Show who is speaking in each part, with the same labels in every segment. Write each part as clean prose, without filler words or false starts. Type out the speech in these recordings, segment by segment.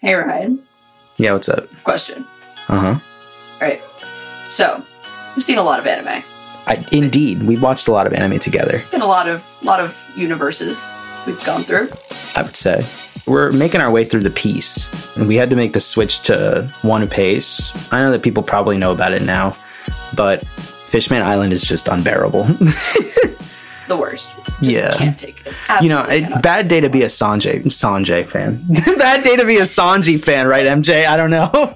Speaker 1: Hey, Ryan.
Speaker 2: Yeah, what's up?
Speaker 1: Question.
Speaker 2: Uh-huh.
Speaker 1: All right. So, we've seen a lot of anime.
Speaker 2: Indeed. We watched a lot of anime together.
Speaker 1: And a lot of universes we've gone through.
Speaker 2: I would say. We're making our way through the piece. And we had to make the switch to One Piece. I know that people probably know about it now, but Fishman Island is just unbearable.
Speaker 1: The worst.
Speaker 2: Yeah.
Speaker 1: Can't take it.
Speaker 2: Bad day to be a Sanjay fan. Bad day to be a Sanji fan, right, MJ? I don't know.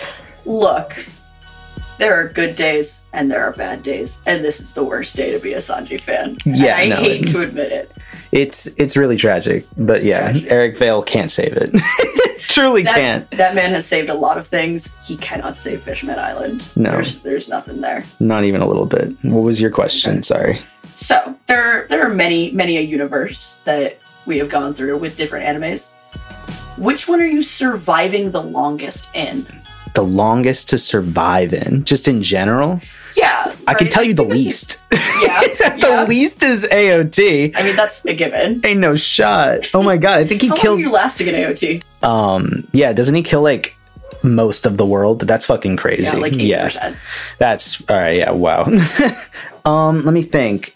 Speaker 1: Look, there are good days and there are bad days, and this is the worst day to be a Sanji fan.
Speaker 2: Yeah,
Speaker 1: I hate to admit it.
Speaker 2: It's really tragic, but yeah, tragic. Eric Vale can't save it. Truly can't.
Speaker 1: That man has saved a lot of things. He cannot save Fishman Island.
Speaker 2: No.
Speaker 1: There's nothing there.
Speaker 2: Not even a little bit. What was your question? Okay. Sorry.
Speaker 1: So, there are many a universe that we have gone through with different animes. Which one are you surviving the longest in?
Speaker 2: The longest to survive in? Just in general?
Speaker 1: Yeah. Right?
Speaker 2: I can tell you the least.
Speaker 1: Yeah.
Speaker 2: The least is AOT.
Speaker 1: I mean, that's a given.
Speaker 2: Ain't no shot. Oh my god, I think he
Speaker 1: How
Speaker 2: killed...
Speaker 1: long are you lasting in AOT?
Speaker 2: Yeah, doesn't he kill, like, most of the world? That's fucking crazy.
Speaker 1: Yeah, like 80%.
Speaker 2: Yeah. That's... Alright, yeah, wow. Let me think.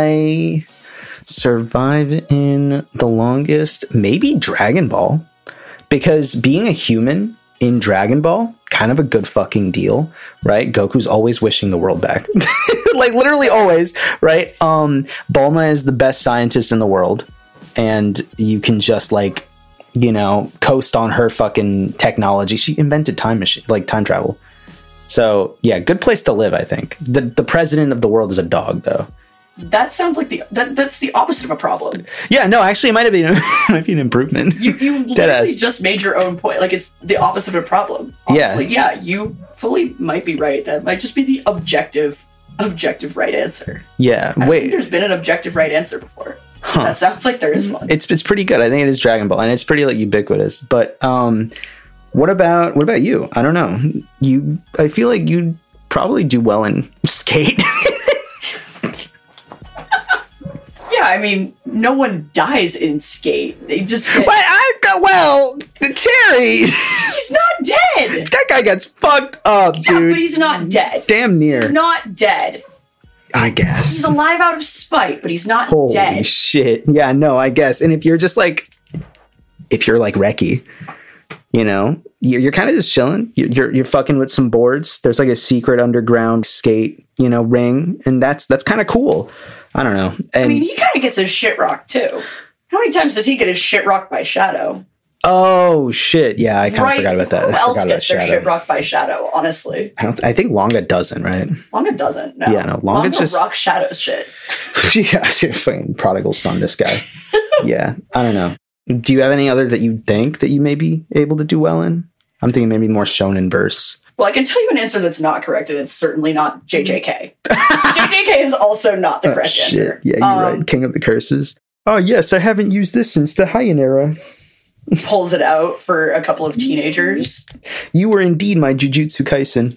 Speaker 2: I survive in the longest... Maybe Dragon Ball. Because being a human in Dragon Ball, kind of a good fucking deal, right? Goku's always wishing the world back. Like, literally always, right? Bulma is the best scientist in the world. And you can just, like, you know, coast on her fucking technology. She invented time travel. So, yeah, good place to live, I think. The president of the world is a dog, though.
Speaker 1: That sounds like that's the opposite of a problem.
Speaker 2: Yeah, no, actually, it might be an improvement.
Speaker 1: You literally just made your own point. Like, it's the opposite of a problem. Honestly. Yeah, you fully might be right. That might just be the objective right answer.
Speaker 2: Yeah,
Speaker 1: I don't think there's been an objective right ansser before. Huh. That sounds like there is one.
Speaker 2: It's pretty good. I think it is Dragon Ball, and it's pretty, like, ubiquitous. But what about you? I don't know. I feel like you'd probably do well in Skate.
Speaker 1: Yeah, I mean, no one dies in Skate. They just get...
Speaker 2: the Cherry!
Speaker 1: He's not dead!
Speaker 2: That guy gets fucked up, dude.
Speaker 1: Yeah, but he's not dead.
Speaker 2: Damn near.
Speaker 1: He's not dead.
Speaker 2: I guess.
Speaker 1: He's alive out of spite, but he's not
Speaker 2: Holy
Speaker 1: dead.
Speaker 2: Holy shit. Yeah, no, I guess. And if you're like Reki, you know, you're kind of just chilling. You're fucking with some boards. There's like a secret underground skate, you know, ring. And that's kind of cool. I don't know. And,
Speaker 1: I mean, he kind of gets his shit rocked, too. How many times does he get his shit rocked by Shadow?
Speaker 2: Oh, shit. Yeah, I kind of forgot about that.
Speaker 1: Who else gets their shit rocked by Shadow, honestly?
Speaker 2: I think Longa doesn't, right?
Speaker 1: Longa doesn't, no.
Speaker 2: Yeah, no, Longa just...
Speaker 1: rocks Shadow's shit.
Speaker 2: Yeah, fucking prodigal son, this guy. Yeah, I don't know. Do you have any other that you think that you may be able to do well in? I'm thinking maybe more shonen verse.
Speaker 1: Well, I can tell you an answer that's not correct, and it's certainly not JJK. JJK is also not the correct answer.
Speaker 2: Yeah, you're right. King of the Curses. Oh, yes, I haven't used this since the Heian era.
Speaker 1: Pulls it out for a couple of teenagers.
Speaker 2: You were indeed my Jujutsu Kaisen.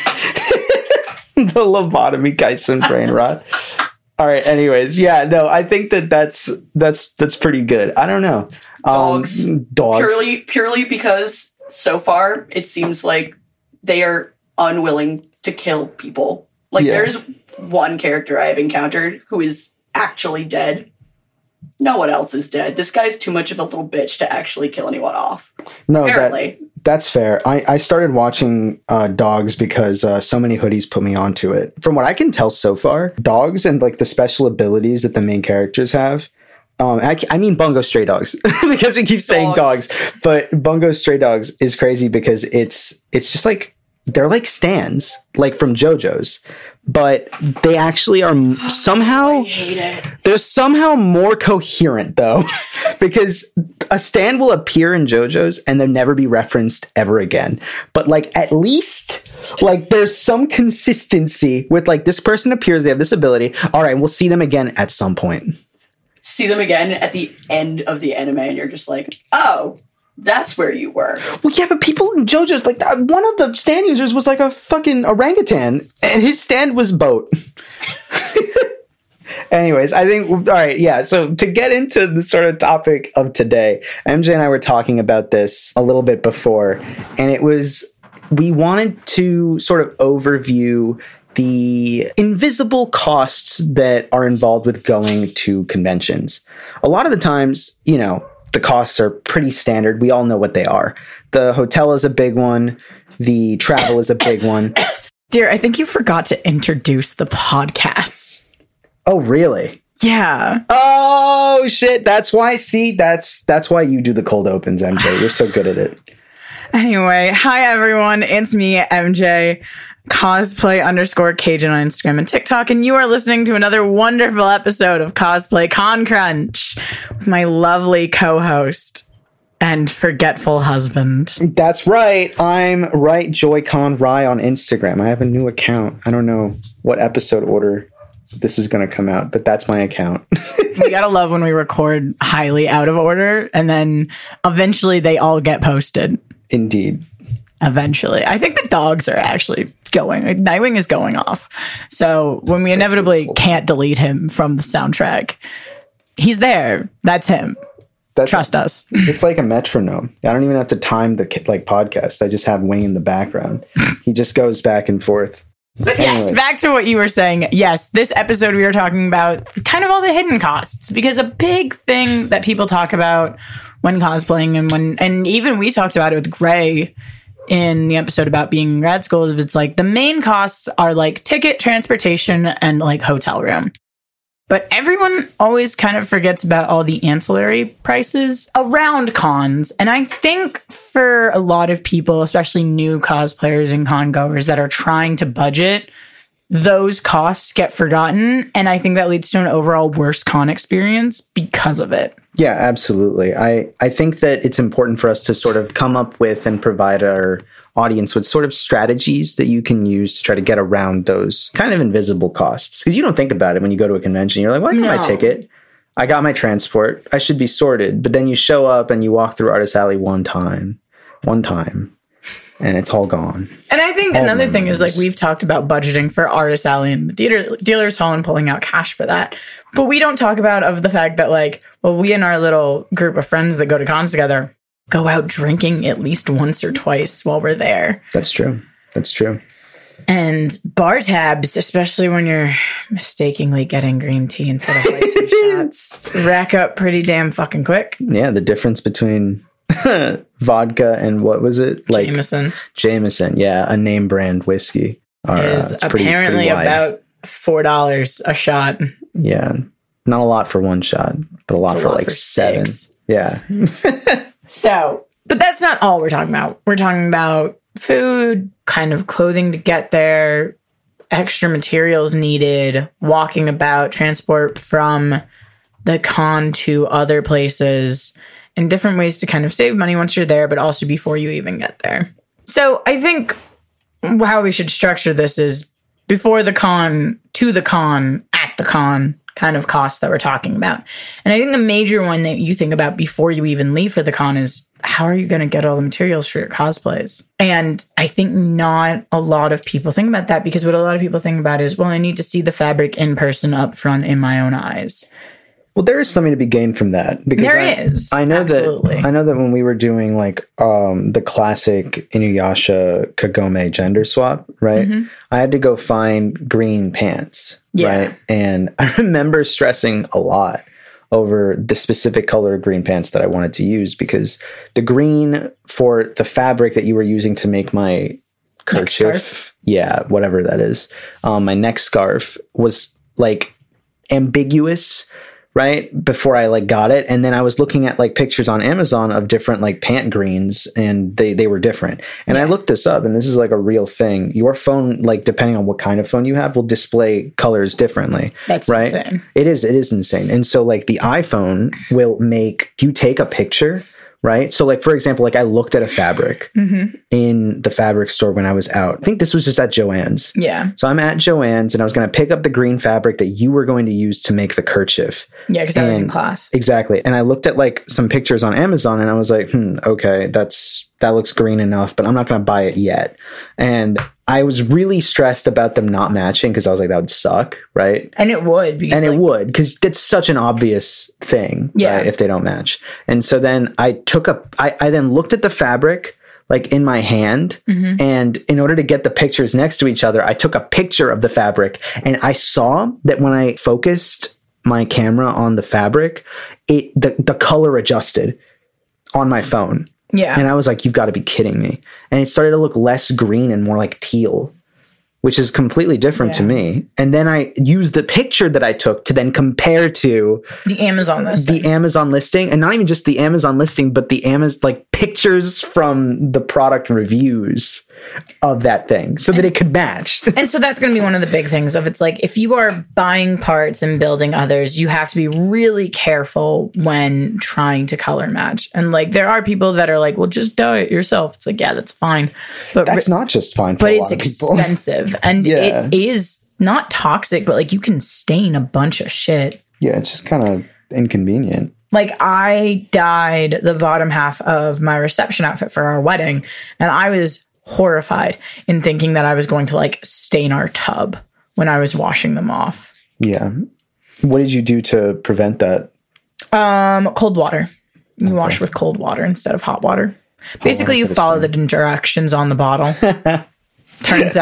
Speaker 2: The lobotomy Kaisen brain rot. All right, anyways. Yeah, no, I think that's pretty good. I don't know.
Speaker 1: Dogs. Purely because so far it seems like they are unwilling to kill people. Like, There's one character I have encountered who is actually dead. No one else is dead. This guy's too much of a little bitch to actually kill anyone off.
Speaker 2: No, that's fair. I started watching Dogs because So Many Hoodies put me onto it. From what I can tell so far, Dogs and, like, the special abilities that the main characters have, I mean Bungo Stray Dogs because we keep saying dogs, but Bungo Stray Dogs is crazy because it's just like they're like stands, like from JoJo's, but they actually are somehow.
Speaker 1: I hate it.
Speaker 2: They're somehow more coherent though, because a stand will appear in JoJo's and they'll never be referenced ever again. But like at least like there's some consistency with like this person appears, they have this ability. All right, we'll see them again at some point.
Speaker 1: See them again at the end of the anime, and you're just like, oh, that's where you were.
Speaker 2: Well, yeah, but people in JoJo's, like, one of the stand users was like a fucking orangutan, and his stand was boat. Anyways, I think, all right, yeah. So to get into the sort of topic of today, MJ and I were talking about this a little bit before, and it was, we wanted to sort of overview the invisible costs that are involved with going to conventions. A lot of the times, you know, the costs are pretty standard. We all know what they are. The hotel is a big one. The travel is a big one.
Speaker 3: Dear, I think you forgot to introduce the podcast.
Speaker 2: Oh, really?
Speaker 3: Yeah.
Speaker 2: Oh, shit. That's why, see, that's why you do the cold opens, MJ. You're so good at it.
Speaker 3: Anyway, hi, everyone. It's me, MJ, cosplay_Cajun on Instagram and TikTok, and you are listening to another wonderful episode of Cosplay Con Crunch with my lovely co-host and forgetful husband.
Speaker 2: That's right. I'm Right Joy-Con Rye on Instagram. I have a new account. I don't know what episode order this is going to come out, but that's my account.
Speaker 3: We gotta love when we record highly out of order, and then eventually they all get posted.
Speaker 2: Indeed.
Speaker 3: Eventually. I think the dogs are actually going. Nightwing is going off. So when we inevitably can't delete him from the soundtrack, he's there. That's him. Trust us.
Speaker 2: It's like a metronome. I don't even have to time the podcast. I just have Wayne in the background. He just goes back and forth.
Speaker 3: But yes, back to what you were saying. Yes, this episode we were talking about kind of all the hidden costs, because a big thing that people talk about when cosplaying and even we talked about it with Gray in the episode about being in grad school, it's like the main costs are like ticket, transportation, and like hotel room. But everyone always kind of forgets about all the ancillary prices around cons. And I think for a lot of people, especially new cosplayers and con goers that are trying to budget, those costs get forgotten. And I think that leads to an overall worse con experience because of it.
Speaker 2: Yeah, absolutely. I think that it's important for us to sort of come up with and provide our audience with sort of strategies that you can use to try to get around those kind of invisible costs. Because you don't think about it when you go to a convention. You're like, well, I got my ticket. I got my transport. I should be sorted. But then you show up and you walk through Artist Alley one time, and it's all gone.
Speaker 3: And I think another thing is, like, we've talked about budgeting for Artist Alley and the dealer's hall and pulling out cash for that. But we don't talk about of the fact that, like, well, we and our little group of friends that go to cons together go out drinking at least once or twice while we're there.
Speaker 2: That's true. That's true.
Speaker 3: And bar tabs, especially when you're mistakenly getting green tea instead of white tea shots, rack up pretty damn fucking quick.
Speaker 2: Yeah, the difference between vodka and what was it? Like Jameson, yeah, a name brand whiskey.
Speaker 3: Is apparently about $4 a shot.
Speaker 2: Yeah, not a lot for one shot, but a lot for like 7. 6. Yeah.
Speaker 3: So, but that's not all we're talking about. We're talking about food, kind of clothing to get there, extra materials needed, walking about, transport from the con to other places, and different ways to kind of save money once you're there, but also before you even get there. So I think how we should structure this is before the con, to the con, at the con kind of costs that we're talking about. And I think the major one that you think about before you even leave for the con is, how are you going to get all the materials for your cosplays? And I think not a lot of people think about that, because what a lot of people think about is, well, I need to see the fabric in person up front in my own eyes.
Speaker 2: Well, there is something to be gained from that, because I know that when we were doing like the classic Inuyasha Kagome gender swap, right? Mm-hmm. I had to go find green pants, right? And I remember stressing a lot over the specific color of green pants that I wanted to use, because the green for the fabric that you were using to make my kerchief, whatever that is, my neck scarf was like ambiguous, right, before I like got it. And then I was looking at like pictures on Amazon of different like pant greens, and they were different. And I looked this up, and this is like a real thing. Your phone, like depending on what kind of phone you have, will display colors differently.
Speaker 3: That's
Speaker 2: right?
Speaker 3: Insane.
Speaker 2: It is insane. And so like the iPhone will make you take a picture, right? So like, for example, like I looked at a fabric in the fabric store when I was out. I think this was just at Joann's.
Speaker 3: Yeah.
Speaker 2: So I'm at Joann's, and I was going to pick up the green fabric that you were going to use to make the kerchief.
Speaker 3: Yeah, because I was in class.
Speaker 2: Exactly. And I looked at like some pictures on Amazon, and I was like, okay, that looks green enough, but I'm not going to buy it yet. And I was really stressed about them not matching because I was like, that would suck, right?
Speaker 3: And it would.
Speaker 2: Because it's such an obvious thing, right, if they don't match. And so then I then looked at the fabric like in my hand. And in order to get the pictures next to each other, I took a picture of the fabric. And I saw that when I focused my camera on the fabric, the color adjusted on my phone.
Speaker 3: Yeah.
Speaker 2: And I was like, you've got to be kidding me. And it started to look less green and more like teal, which is completely different to me. And then I used the picture that I took to then compare to
Speaker 3: the Amazon listing.
Speaker 2: And not even just the Amazon listing, but the Amazon pictures from the product reviews of that thing so that it could match.
Speaker 3: And so that's going to be one of the big things of it's like, if you are buying parts and building others, you have to be really careful when trying to color match. And there are people that are like, well, just dye it yourself. It's like, yeah, that's fine. But
Speaker 2: that's not just fine for a lot of people.
Speaker 3: But it's expensive. And it is not toxic, but you can stain a bunch of shit.
Speaker 2: Yeah, it's just kind of inconvenient.
Speaker 3: I dyed the bottom half of my reception outfit for our wedding, and I was horrified in thinking that I was going to stain our tub when I was washing them off.
Speaker 2: Yeah. What did you do to prevent that?
Speaker 3: Cold water. You wash with cold water instead of hot water. Basically, you follow the directions on the bottle. Turns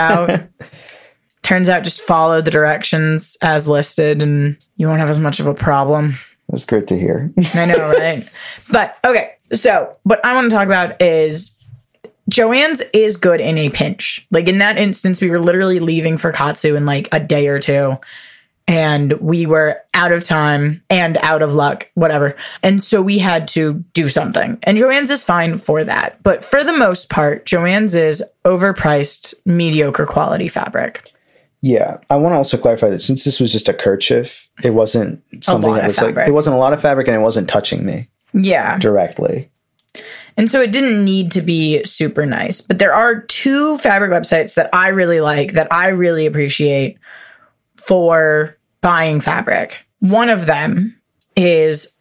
Speaker 3: out just follow the directions as listed and you won't have as much of a problem.
Speaker 2: That's great to hear.
Speaker 3: I know, right? But okay, so what I want to talk about is Joann's is good in a pinch. In that instance, we were literally leaving for Katsu in a day or two. And we were out of time and out of luck, whatever. And so we had to do something. And Joann's is fine for that. But for the most part, Joann's is overpriced, mediocre quality fabric.
Speaker 2: Yeah. I want to also clarify that since this was just a kerchief, it wasn't something that was it wasn't a lot of fabric and it wasn't touching me.
Speaker 3: Yeah.
Speaker 2: Directly.
Speaker 3: And so it didn't need to be super nice. But there are two fabric websites that I really like, that I really appreciate for buying fabric. One of them is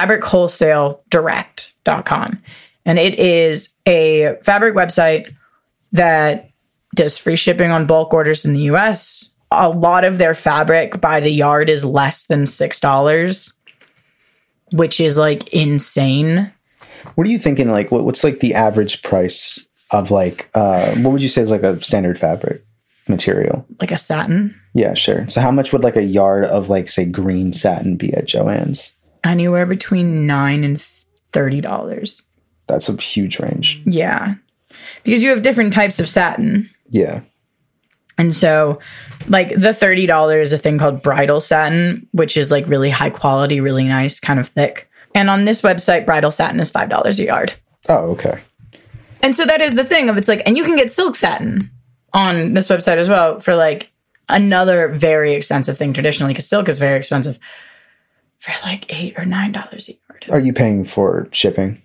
Speaker 3: fabrichwholesaledirect.com. And it is a fabric website that does free shipping on bulk orders in the US. A lot of their fabric by the yard is less than $6, which is insane.
Speaker 2: What are you thinking? What's the average price of what would you say is a standard fabric material?
Speaker 3: Like a satin?
Speaker 2: Yeah, sure. So how much would a yard of say green satin be at Joann's?
Speaker 3: Anywhere between $9 and $30.
Speaker 2: That's a huge range.
Speaker 3: Yeah. Because you have different types of satin.
Speaker 2: Yeah.
Speaker 3: And so the $30 is a thing called bridal satin, which is really high quality, really nice, kind of thick. And on this website, bridal satin is $5 a yard.
Speaker 2: Oh, okay.
Speaker 3: And so that is the thing of and you can get silk satin on this website as well for another very expensive thing traditionally, because silk is very expensive, for $8 or $9 a yard.
Speaker 2: Are you paying for shipping?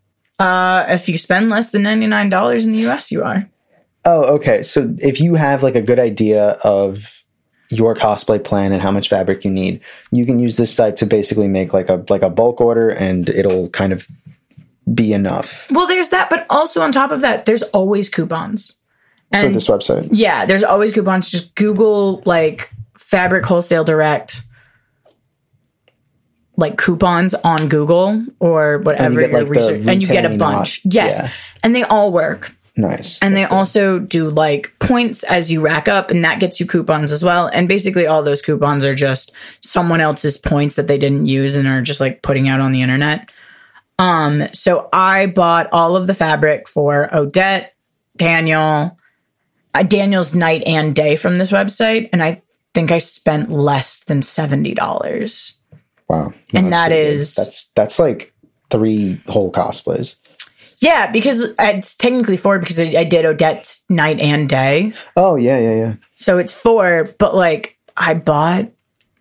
Speaker 3: If you spend less than $99 in the US, you are.
Speaker 2: Oh, okay. So if you have a good idea of your cosplay plan and how much fabric you need, you can use this site to basically make a bulk order and it'll kind of be enough.
Speaker 3: Well, there's that, but also on top of that, there's always coupons. And
Speaker 2: for this website.
Speaker 3: Yeah, there's always coupons. Just Google Fabric Wholesale Direct coupons on Google or whatever your research, and you get a bunch. Yes. Yeah. And they all work.
Speaker 2: Nice.
Speaker 3: And they also do points as you rack up, and that gets you coupons as well. And basically all those coupons are just someone else's points that they didn't use and are just putting out on the internet. So I bought all of the fabric for Odette, Daniel's night and day from this website, and I think I spent less than $70.
Speaker 2: Wow.
Speaker 3: And that is
Speaker 2: that's 3 whole cosplays.
Speaker 3: Yeah, because it's technically 4 because I did Odette's night and day.
Speaker 2: Oh, yeah.
Speaker 3: So it's 4, but I bought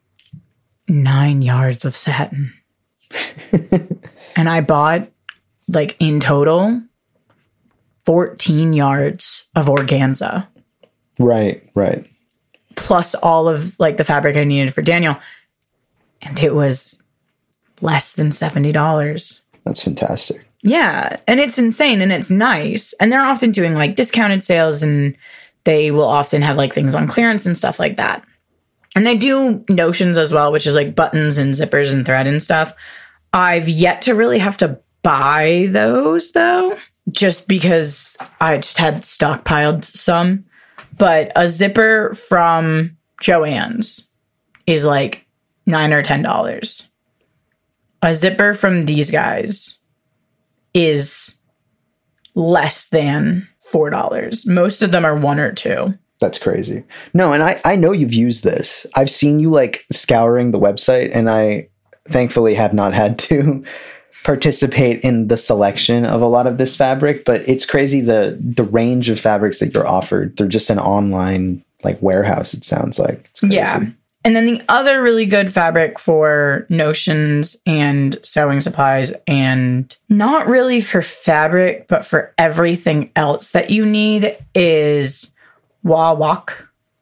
Speaker 3: 9 yards of satin. And I bought in total 14 yards of organza.
Speaker 2: Right.
Speaker 3: Plus all of the fabric I needed for Daniel. And it was less than $70.
Speaker 2: That's fantastic.
Speaker 3: Yeah, and it's insane and it's nice. And they're often doing discounted sales and they will often have like things on clearance and stuff like that. And they do notions as well, which is like buttons and zippers and thread and stuff. I've yet to really have to buy those though, just because I just had stockpiled some. But a zipper from Joann's is like $9 or $10. A zipper from these guys is less than $4. Most of them are $1 or $2.
Speaker 2: That's crazy. No, and I know you've used this. I've seen you like scouring the website, and I thankfully have not had to participate in the selection of a lot of this fabric, but it's crazy the range of fabrics that you're offered. They're just an online like warehouse, it sounds like. It's crazy.
Speaker 3: Yeah. And then the other really good fabric for notions and sewing supplies, and not really for fabric, but for everything else that you need, is Wawak,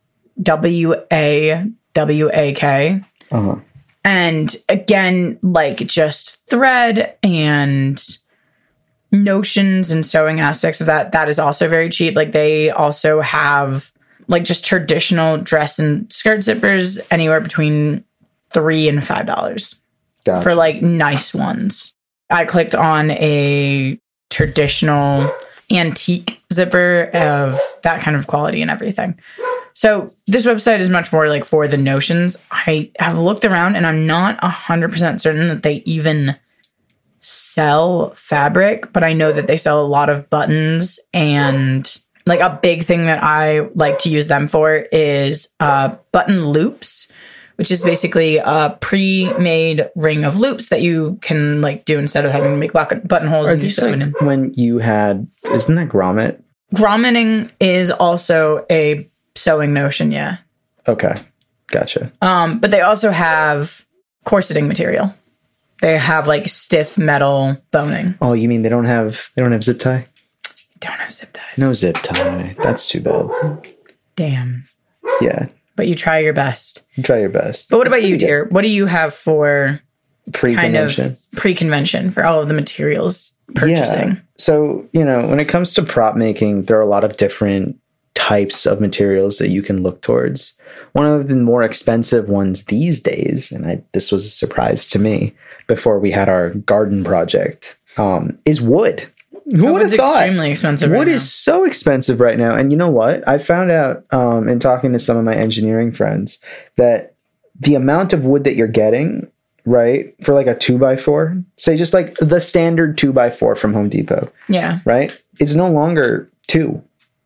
Speaker 3: W-A-W-A-K.
Speaker 2: Uh-huh.
Speaker 3: And again, like just thread and notions and sewing aspects of that is also very cheap. Like they also have like just traditional dress and skirt zippers anywhere between $3 and $5
Speaker 2: Gotcha.
Speaker 3: For like nice ones. I clicked on a traditional antique zipper of that kind of quality and everything. So this website is much more like for the notions. I have looked around and I'm not 100% certain that they even sell fabric, but I know that they sell a lot of buttons, and like a big thing that I like to use them for is button loops, which is basically a pre-made ring of loops that you can like do instead of having to make buttonholes.
Speaker 2: And you sew it in. When you had, isn't that grommet?
Speaker 3: Grommeting is also a sewing notion, yeah.
Speaker 2: Okay, gotcha.
Speaker 3: But they also have corseting material. They have like stiff metal boning.
Speaker 2: Oh, you mean they don't have zip tie?
Speaker 3: Don't have zip ties.
Speaker 2: No zip tie. That's too bad.
Speaker 3: Damn.
Speaker 2: Yeah.
Speaker 3: But you try your best.
Speaker 2: You try your best.
Speaker 3: But what about you, dear? What do you have for
Speaker 2: pre-convention?
Speaker 3: Kind of pre-convention for all of the materials purchasing?
Speaker 2: Yeah. So, when it comes to prop making, there are a lot of different types of materials that you can look towards. One of the more expensive ones these days, and this was a surprise to me before we had our garden project, is wood. Who would have thought?
Speaker 3: Extremely expensive.
Speaker 2: Wood is so expensive right now. And you know what? I found out in talking to some of my engineering friends that the amount of wood that you're getting, right, for like a 2x4, say just like the standard 2x4 from Home Depot.
Speaker 3: Yeah.
Speaker 2: Right? It's no longer 2x4.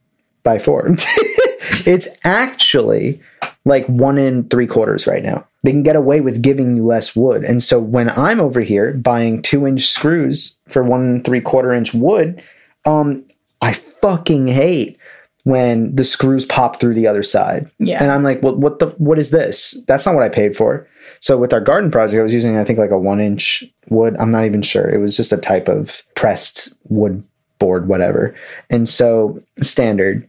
Speaker 2: It's actually like 1 3/4 right now. They can get away with giving you less wood. And so when I'm over here buying 2-inch screws for 1 3/4 wood, I fucking hate when the screws pop through the other side.
Speaker 3: Yeah.
Speaker 2: And I'm like, well, what is this? That's not what I paid for. So with our garden project, I was using, I think, like a 1-inch wood. I'm not even sure. It was just a type of pressed wood board, whatever. And so standard.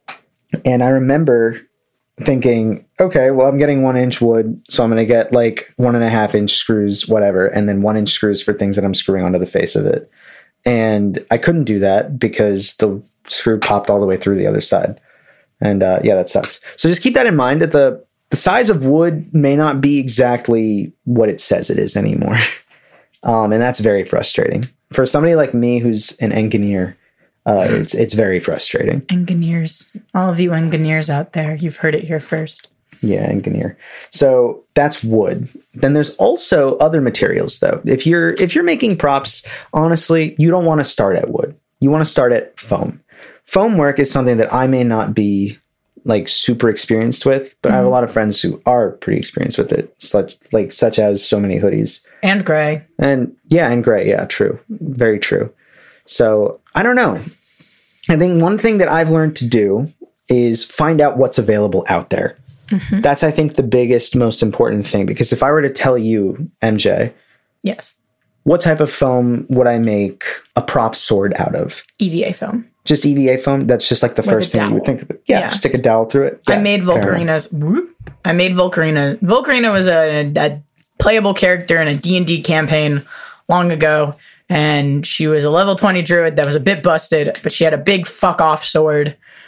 Speaker 2: And I remember thinking, okay, well, I'm getting 1-inch wood, so I'm going to get like 1.5-inch screws, whatever, and then 1-inch screws for things that I'm screwing onto the face of it. And I couldn't do that because the screw popped all the way through the other side. And yeah, that sucks. So just keep that in mind, that the size of wood may not be exactly what it says it is anymore. And that's very frustrating. For somebody like me who's an engineer, it's very frustrating.
Speaker 3: Engineers. All of you engineers out there, you've heard it here first.
Speaker 2: Yeah, engineer. So that's wood. Then there's also other materials, though. If you're making props, honestly, you don't want to start at wood. You want to start at foam. Foam work is something that I may not be like super experienced with, but I have a lot of friends who are pretty experienced with it, such as So Many Hoodies.
Speaker 3: And gray.
Speaker 2: And gray. Yeah, true. Very true. So I don't know. I think one thing that I've learned to do is find out what's available out there. Mm-hmm. That's, I think, the biggest, most important thing. Because if I were to tell you, MJ,
Speaker 3: yes,
Speaker 2: what type of foam would I make a prop sword out of?
Speaker 3: EVA foam.
Speaker 2: Just EVA foam? That's just like the first thing you would think of it. Yeah, stick a dowel through it. Yeah,
Speaker 3: I made Volcarina's. I made Volcarina. Volcarina was a playable character in a D&D campaign long ago. And she was a level 20 druid that was a bit busted, but she had a big fuck off sword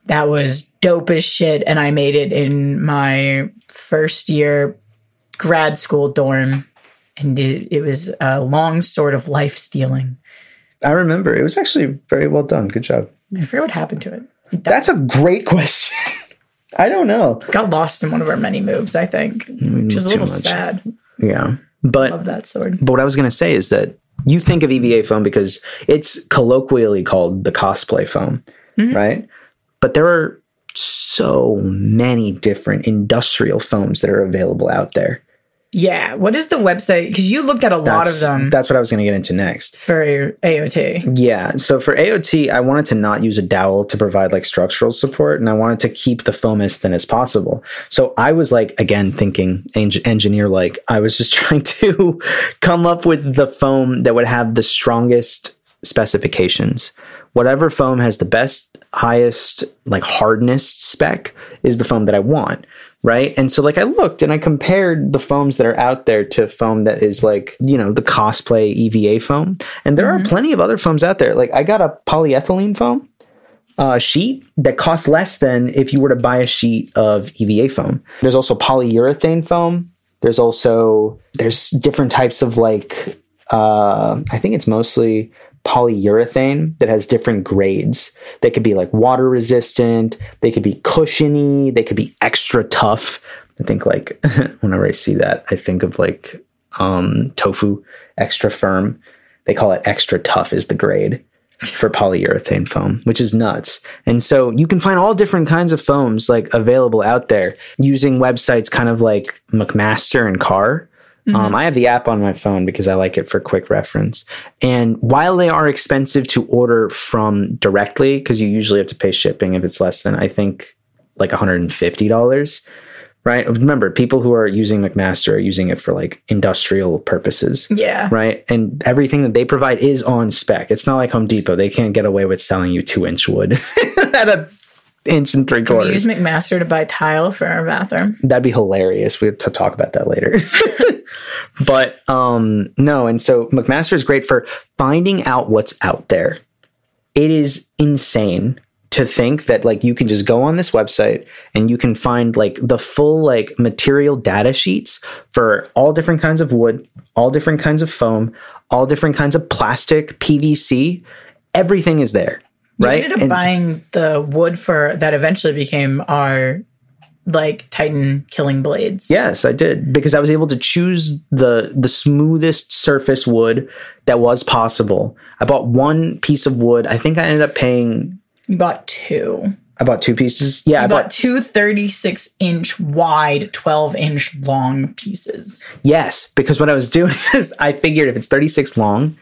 Speaker 3: that was dope as shit. And I made it in my first year grad school dorm. And it was a long sort of life stealing.
Speaker 2: I remember. It was actually very well done. Good job.
Speaker 3: I forget what happened to it.
Speaker 2: That's a great question. I don't know.
Speaker 3: Got lost in one of our many moves, I think. Which is a little sad.
Speaker 2: Yeah. But
Speaker 3: love that sword.
Speaker 2: But what I was going to say is that you think of EVA foam because it's colloquially called the cosplay foam, right? But there are so many different industrial foams that are available out there.
Speaker 3: Yeah. What is the website? Because you looked at a lot of them.
Speaker 2: That's what I was going to get into next.
Speaker 3: For AOT.
Speaker 2: Yeah. So for AOT, I wanted to not use a dowel to provide like structural support, and I wanted to keep the foam as thin as possible. So I was like, again, thinking engineer, like I was just trying to come up with the foam that would have the strongest specifications. Whatever foam has the best, highest like hardness spec is the foam that I want. Right. And so like I looked and I compared the foams that are out there to foam that is like, you know, the cosplay EVA foam. And there are plenty of other foams out there. Like I got a polyethylene foam sheet that costs less than if you were to buy a sheet of EVA foam. There's also polyurethane foam. There's different types of like, I think it's mostly polyurethane that has different grades. They could be like water resistant, they could be cushiony, they could be extra tough. I think like whenever I see that, I think of like tofu, extra firm. They call it extra tough is the grade for polyurethane foam, which is nuts. And so you can find all different kinds of foams like available out there using websites kind of like McMaster and Carr. I have the app on my phone because I like it for quick reference. And while they are expensive to order from directly, because you usually have to pay shipping if it's less than, I think, like $150, right? Remember, people who are using McMaster are using it for like industrial purposes.
Speaker 3: Yeah.
Speaker 2: Right? And everything that they provide is on spec. It's not like Home Depot. They can't get away with selling you 2-inch wood at a inch and 3/4.
Speaker 3: Can we use McMaster to buy tile for our bathroom?
Speaker 2: That'd be hilarious. We have to talk about that later. But no, and so McMaster is great for finding out what's out there. It is insane to think that like you can just go on this website and you can find like the full like material data sheets for all different kinds of wood, all different kinds of foam, all different kinds of plastic, PVC. Everything is there. Right?
Speaker 3: You ended up buying the wood for that eventually became our like Titan killing blades.
Speaker 2: Yes, I did, because I was able to choose the smoothest surface wood that was possible. I bought one piece of wood. I think I ended up paying.
Speaker 3: You bought two.
Speaker 2: I bought two pieces. Yeah,
Speaker 3: I bought two 36-inch wide, 12-inch long pieces.
Speaker 2: Yes, because what I was doing is I figured if it's 36 long,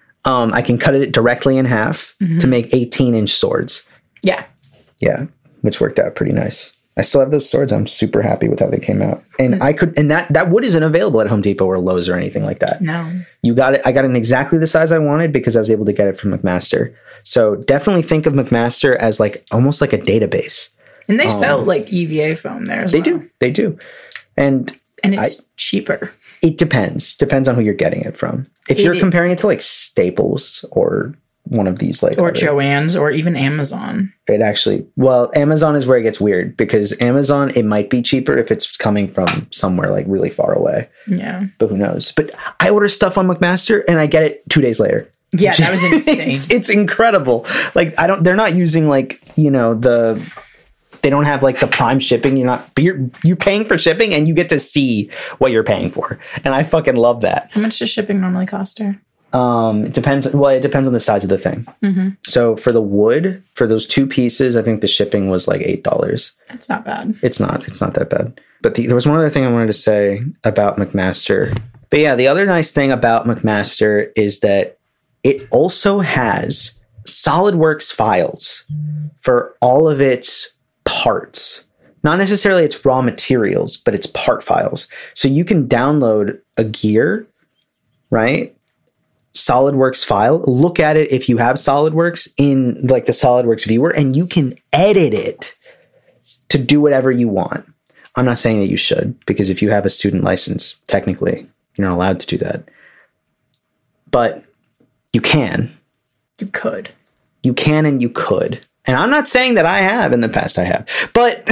Speaker 2: I can cut it directly in half to make 18-inch swords.
Speaker 3: Yeah.
Speaker 2: Yeah, which worked out pretty nice. I still have those swords. I'm super happy with how they came out. And I could, and that wood isn't available at Home Depot or Lowe's or anything like that.
Speaker 3: No.
Speaker 2: You got it. I got it in exactly the size I wanted because I was able to get it from McMaster. So definitely think of McMaster as like almost like a database.
Speaker 3: And they sell like EVA foam there as well.
Speaker 2: They do. And
Speaker 3: it's cheaper.
Speaker 2: It depends. Depends on who you're getting it from. If you're comparing it to like Staples or one of these like
Speaker 3: or Joann's or even Amazon.
Speaker 2: It actually, well, Amazon is where it gets weird because Amazon, it might be cheaper if it's coming from somewhere like really far away.
Speaker 3: Yeah.
Speaker 2: But who knows? But I order stuff on McMaster and I get it 2 days later.
Speaker 3: Yeah, that was insane.
Speaker 2: It's incredible. Like they're not using like, you know, they don't have like the prime shipping. You're paying for shipping and you get to see what you're paying for. And I fucking love that.
Speaker 3: How much does shipping normally cost her?
Speaker 2: It depends. Well, it depends on the size of the thing. Mm-hmm. So for the wood, for those 2 pieces, I think the shipping was like $8.
Speaker 3: That's not bad.
Speaker 2: It's not that bad. But there was one other thing I wanted to say about McMaster. But yeah, the other nice thing about McMaster is that it also has SolidWorks files for all of its parts. Not necessarily its raw materials, but its part files. So you can download a gear, right? SolidWorks file, look at it if you have SolidWorks in like the SolidWorks viewer, and you can edit it to do whatever you want. I'm not saying that you should, because if you have a student license, technically, you're not allowed to do that. But you can.
Speaker 3: You could.
Speaker 2: You can and you could. And I'm not saying that I have. In the past I have. But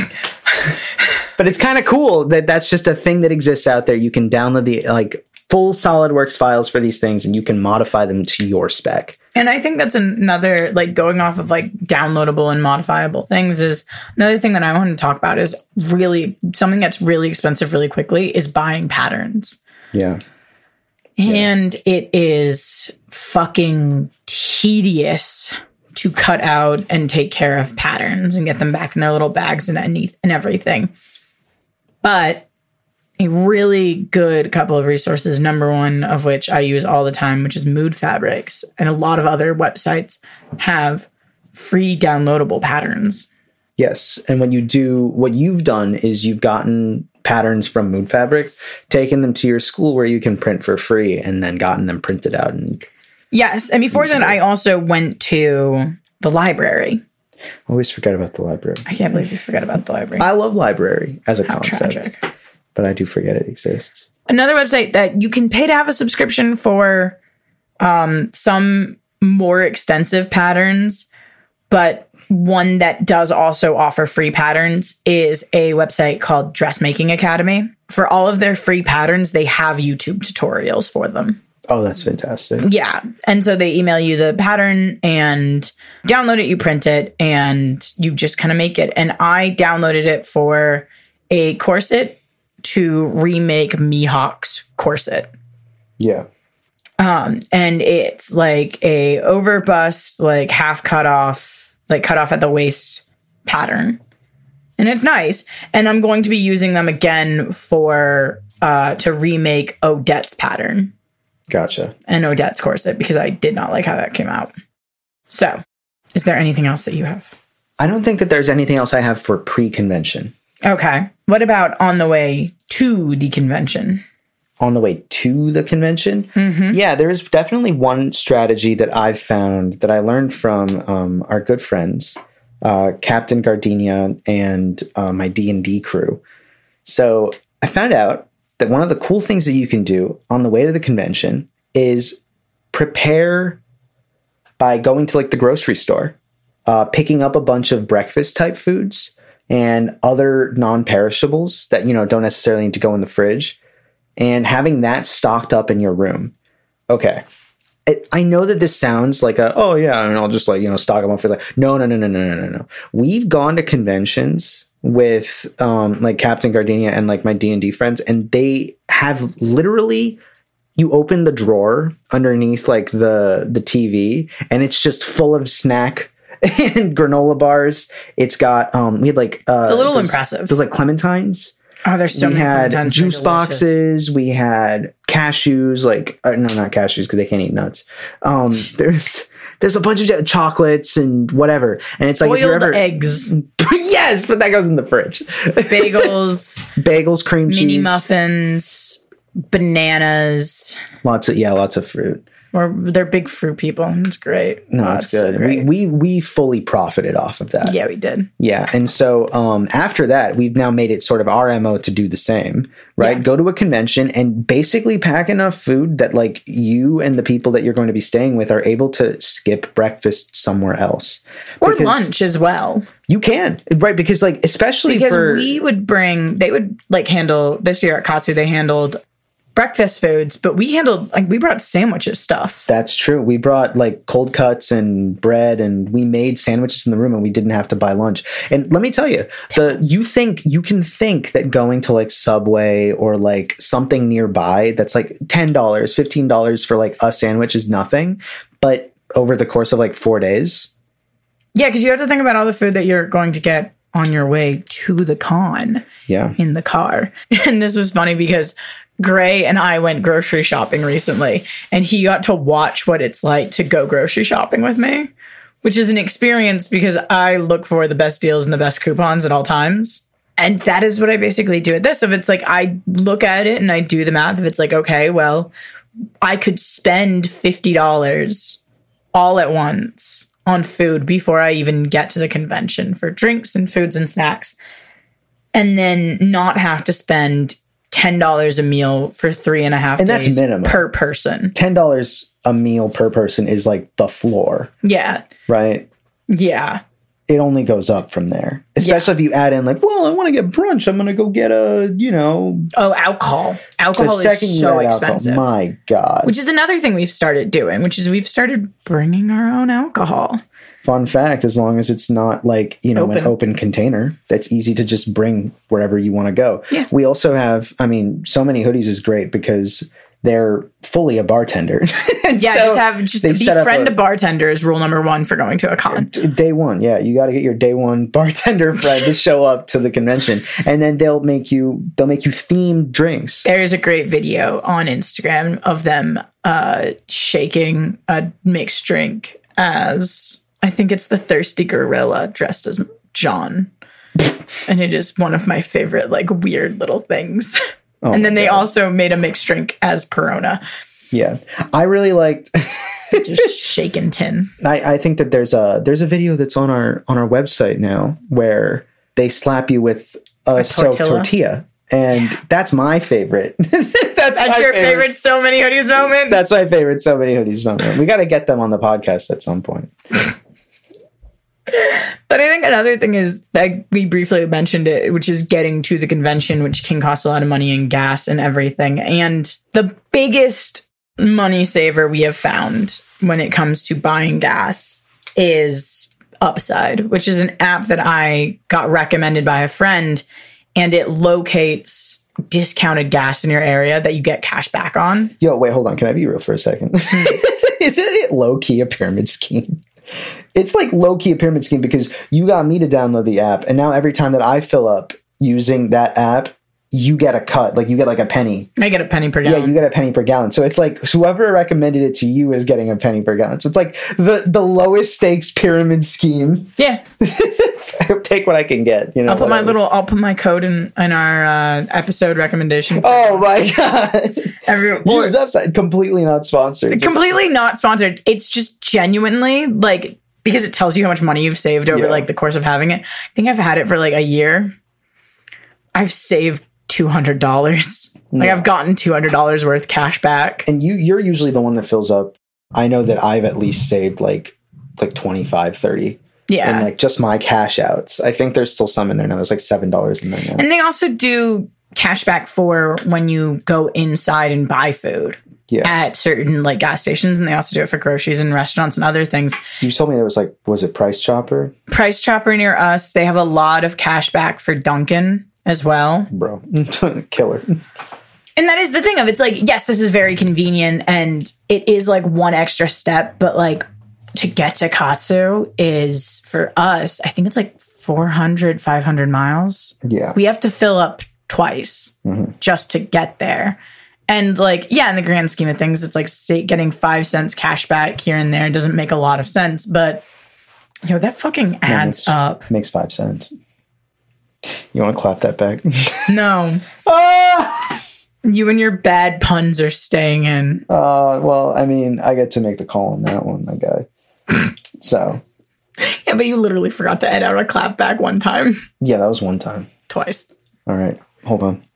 Speaker 2: but it's kind of cool that that's just a thing that exists out there. You can download the like full SolidWorks files for these things and you can modify them to your spec.
Speaker 3: And I think that's another, like, going off of like downloadable and modifiable things is another thing that I want to talk about is really something that's really expensive really quickly is buying patterns.
Speaker 2: Yeah.
Speaker 3: And it is fucking tedious to cut out and take care of patterns and get them back in their little bags and everything. But a really good couple of resources, number one of which I use all the time, which is Mood Fabrics. And a lot of other websites have free downloadable patterns.
Speaker 2: Yes. And when you do, what you've done is you've gotten patterns from Mood Fabrics, taken them to your school where you can print for free, and then gotten them printed out. And
Speaker 3: yes. And before that, I also went to the library.
Speaker 2: Always forget about the library.
Speaker 3: I can't believe you forgot about the library.
Speaker 2: I love library as a
Speaker 3: How
Speaker 2: concept.
Speaker 3: Tragic.
Speaker 2: But I do forget it exists.
Speaker 3: Another website that you can pay to have a subscription for some more extensive patterns, but one that does also offer free patterns is a website called Dressmaking Academy. For all of their free patterns, they have YouTube tutorials for them.
Speaker 2: Oh, that's fantastic.
Speaker 3: Yeah. And so they email you the pattern and download it, you print it, and you just kind of make it. And I downloaded it for a corset to remake Mihawk's corset.
Speaker 2: Yeah.
Speaker 3: And it's like a overbust, like half cut off at the waist pattern. And it's nice. And I'm going to be using them again for to remake Odette's pattern.
Speaker 2: Gotcha.
Speaker 3: And Odette's corset, because I did not like how that came out. So, is there anything else that you have?
Speaker 2: I don't think that there's anything else I have for pre-convention.
Speaker 3: Okay. What about on the way to the convention?
Speaker 2: On the way to the convention?
Speaker 3: Mm-hmm.
Speaker 2: Yeah, there is definitely one strategy that I've found that I learned from our good friends, Captain Gardenia and my D&D crew. So I found out that one of the cool things that you can do on the way to the convention is prepare by going to like the grocery store, picking up a bunch of breakfast type foods and other non-perishables that, don't necessarily need to go in the fridge, and having that stocked up in your room. Okay. I know that this sounds like and I'll just stock them up for no. We've gone to conventions with like Captain Gardenia and like my D&D friends, and they have literally, you open the drawer underneath like the TV and it's just full of snack and granola bars. It's got we had like
Speaker 3: it's a little impressive.
Speaker 2: There's like clementines.
Speaker 3: Oh, there's so many.
Speaker 2: We had juice boxes. We had cashews. No, not cashews because they can't eat nuts. There's a bunch of chocolates and whatever, and it's like
Speaker 3: boiled eggs.
Speaker 2: Yes, but that goes in the fridge. Bagels, cream cheese,
Speaker 3: mini muffins, bananas.
Speaker 2: Lots of fruit.
Speaker 3: Or they're big fruit people. It's great.
Speaker 2: No, it's good. So we fully profited off of that.
Speaker 3: Yeah, we did.
Speaker 2: Yeah, and so after that, we've now made it sort of our MO to do the same, right? Yeah. Go to a convention and basically pack enough food that like you and the people that you're going to be staying with are able to skip breakfast somewhere else.
Speaker 3: Or lunch as well.
Speaker 2: You can, right? Because like, especially
Speaker 3: because they would like handle, this year at Katsu, they handled breakfast foods, but we brought sandwiches stuff.
Speaker 2: That's true. We brought like cold cuts and bread, and we made sandwiches in the room, and we didn't have to buy lunch. And let me tell you, you can think that going to like Subway or like something nearby that's like $10, $15 for like a sandwich is nothing, but over the course of like 4 days.
Speaker 3: Yeah, because you have to think about all the food that you're going to get on your way to the con.
Speaker 2: Yeah,
Speaker 3: in the car. And this was funny because Gray and I went grocery shopping recently, and he got to watch what it's like to go grocery shopping with me, which is an experience because I look for the best deals and the best coupons at all times. And that is what I basically do at this. If it's like, I look at it and I do the math. If it's like, okay, well, I could spend $50 all at once on food before I even get to the convention for drinks and foods and snacks, and then not have to spend $10 a meal for 3.5 days. And that's minimum per person.
Speaker 2: $10 a meal per person is like the floor.
Speaker 3: Yeah.
Speaker 2: Right.
Speaker 3: Yeah.
Speaker 2: It only goes up from there. Especially if you add in like, well, I want to get brunch. I'm going to go get
Speaker 3: alcohol. Alcohol is so expensive.
Speaker 2: Alcohol, my God.
Speaker 3: Which is another thing we've started doing, which is we've started bringing our own alcohol.
Speaker 2: Fun fact, as long as it's not like, an open container, that's easy to just bring wherever you want to go.
Speaker 3: Yeah.
Speaker 2: We also have, So Many Hoodies is great because they're fully a bartender.
Speaker 3: Just befriend a bartender is rule number 1 for going to a con.
Speaker 2: Day one, yeah. You got to get your day one bartender friend to show up to the convention. And then they'll make you themed drinks.
Speaker 3: There's a great video on Instagram of them shaking a mixed drink as, I think it's the Thirsty Gorilla dressed as John. And it is one of my favorite, weird little things. Oh, and then they also made a mixed drink as Perona.
Speaker 2: Yeah. I really liked
Speaker 3: just shaken tin.
Speaker 2: I think that there's a video that's on our website now where they slap you with a soaked tortilla. And that's my favorite. That's
Speaker 3: your favorite So Many Hoodies moment?
Speaker 2: That's my favorite So Many Hoodies moment. We got to get them on the podcast at some point.
Speaker 3: But I think another thing is that we briefly mentioned it, which is getting to the convention, which can cost a lot of money in gas and everything. And the biggest money saver we have found when it comes to buying gas is Upside, which is an app that I got recommended by a friend, and it locates discounted gas in your area that you get cash back on.
Speaker 2: Yo, wait, hold on. Can I be real for a second? Isn't it low-key a pyramid scheme? It's like low-key a pyramid scheme because you got me to download the app, and now every time that I fill up using that app, you get a cut. You get a penny.
Speaker 3: I get a penny per gallon.
Speaker 2: Yeah, you get a penny per gallon. So it's whoever recommended it to you is getting a penny per gallon. So it's the lowest stakes pyramid scheme.
Speaker 3: Yeah.
Speaker 2: Take what I can get.
Speaker 3: I'll put my code in our episode recommendation.
Speaker 2: Oh my God. Use Upside. Completely not sponsored.
Speaker 3: Completely not sponsored. It's just genuinely because it tells you how much money you've saved over the course of having it. I think I've had it for a year. I've saved $200. I've gotten $200 worth cash back.
Speaker 2: And you're usually the one that fills up. I know that I've at least saved like 25, 30.
Speaker 3: Yeah.
Speaker 2: And just my cash outs. I think there's still some in there now. There's $7 in there now.
Speaker 3: And they also do cash back for when you go inside and buy food at certain gas stations. And they also do it for groceries and restaurants and other things.
Speaker 2: You told me there was it Price Chopper?
Speaker 3: Price Chopper near us. They have a lot of cash back for Dunkin' as well.
Speaker 2: Bro. Killer.
Speaker 3: And that is the thing of it's yes, this is very convenient and it is one extra step, but to get to Katsu is for us, I think it's 400, 500 miles.
Speaker 2: Yeah.
Speaker 3: We have to fill up twice just to get there. And in the grand scheme of things, it's getting 5 cents cash back here and there doesn't make a lot of sense, but that fucking adds up.
Speaker 2: Makes 5 cents. You want to clap that back?
Speaker 3: No. You and your bad puns are staying in.
Speaker 2: Well, I get to make the call on that one, my guy. So.
Speaker 3: Yeah, but you literally forgot to edit out a clap back one time.
Speaker 2: Yeah, that was one time.
Speaker 3: Twice.
Speaker 2: All right. Hold on.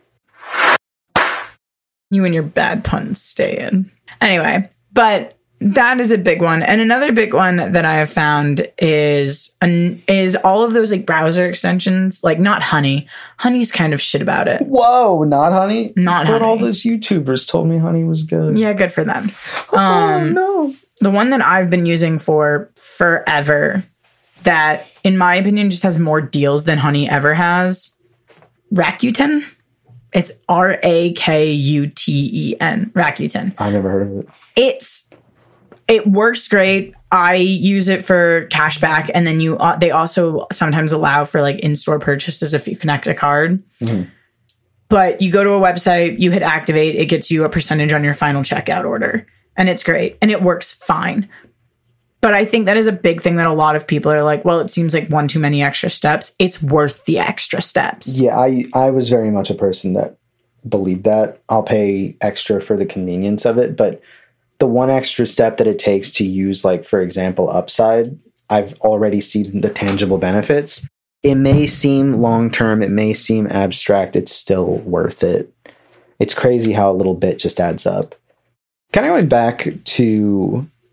Speaker 3: You and your bad puns stay in. Anyway, but that is a big one. And another big one that I have found is all of those browser extensions, not Honey. Honey's kind of shit about it.
Speaker 2: Whoa, not Honey?
Speaker 3: Not Honey.
Speaker 2: But all those YouTubers told me Honey was good.
Speaker 3: Yeah, good for them.
Speaker 2: Oh, no.
Speaker 3: The one that I've been using for forever that, in my opinion, just has more deals than Honey ever has, Rakuten. It's Rakuten. Rakuten.
Speaker 2: I've never heard of it.
Speaker 3: It works great. I use it for cashback, and then they also sometimes allow for in-store purchases if you connect a card. Mm-hmm. But you go to a website, you hit activate, it gets you a percentage on your final checkout order, and it's great, and it works fine. But I think that is a big thing that a lot of people are well, it seems like one too many extra steps. It's worth the extra steps.
Speaker 2: Yeah, I was very much a person that believed that. I'll pay extra for the convenience of it, but the one extra step that it takes to use, for example, Upside, I've already seen the tangible benefits. It may seem long-term, it may seem abstract, it's still worth it. It's crazy how a little bit just adds up. Kind of going back to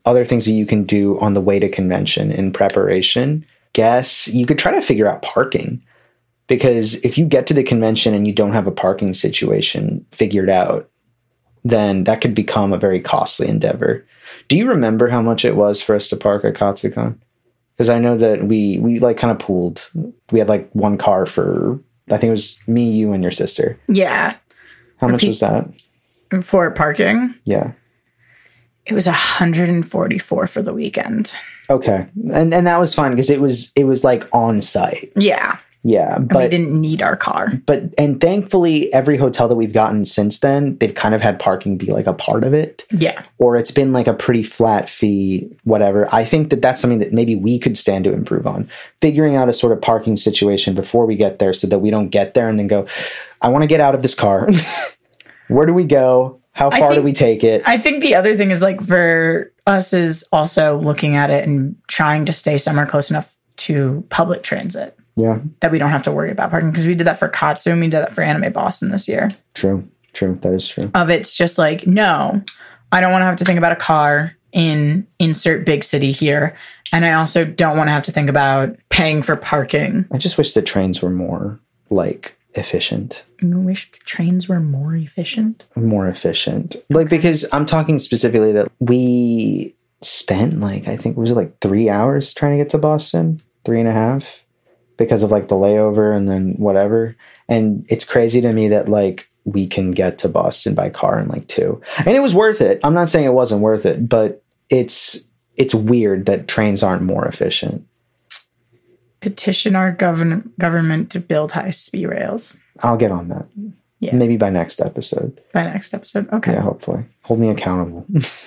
Speaker 2: other things that you can do on the way to convention in preparation, guess you could try to figure out parking. Because if you get to the convention and you don't have a parking situation figured out, then that could become a very costly endeavor. Do you remember how much it was for us to park at Katsucon? Because I know that we like kind of pooled. We had like one car for, I think it was me, you, and your sister.
Speaker 3: Yeah.
Speaker 2: How much was that?
Speaker 3: For parking?
Speaker 2: Yeah.
Speaker 3: It was $144 for the weekend.
Speaker 2: Okay. And that was fine because it was like on site.
Speaker 3: Yeah.
Speaker 2: Yeah,
Speaker 3: but we didn't need our car.
Speaker 2: And thankfully, every hotel that we've gotten since then, they've kind of had parking be like a part of it.
Speaker 3: Yeah.
Speaker 2: Or it's been like a pretty flat fee, whatever. I think that that's something that maybe we could stand to improve on. Figuring out a sort of parking situation before we get there so that we don't get there and then go, I want to get out of this car. Where do we go? How far do we take it?
Speaker 3: I think the other thing is like for us is also looking at it and trying to stay somewhere close enough to public transit.
Speaker 2: Yeah.
Speaker 3: That we don't have to worry about parking because we did that for Katsu and we did that for Anime Boston this year.
Speaker 2: True. That is true.
Speaker 3: It's just like, no, I don't want to have to think about a car in insert big city here. And I also don't want to have to think about paying for parking.
Speaker 2: I just wish the trains were more like efficient.
Speaker 3: You wish trains were more efficient?
Speaker 2: More efficient. Like, because I'm talking specifically that we spent like, I think, was it like 3 hours trying to get to Boston? 3.5? Because of like the layover and then whatever. And it's crazy to me that like we can get to Boston by car in like 2. And it was worth it. I'm not saying it wasn't worth it, but it's weird that trains aren't more efficient.
Speaker 3: Petition our government to build high-speed rails.
Speaker 2: I'll get on that. Yeah. Maybe by next episode.
Speaker 3: Okay.
Speaker 2: Yeah, hopefully. Hold me accountable.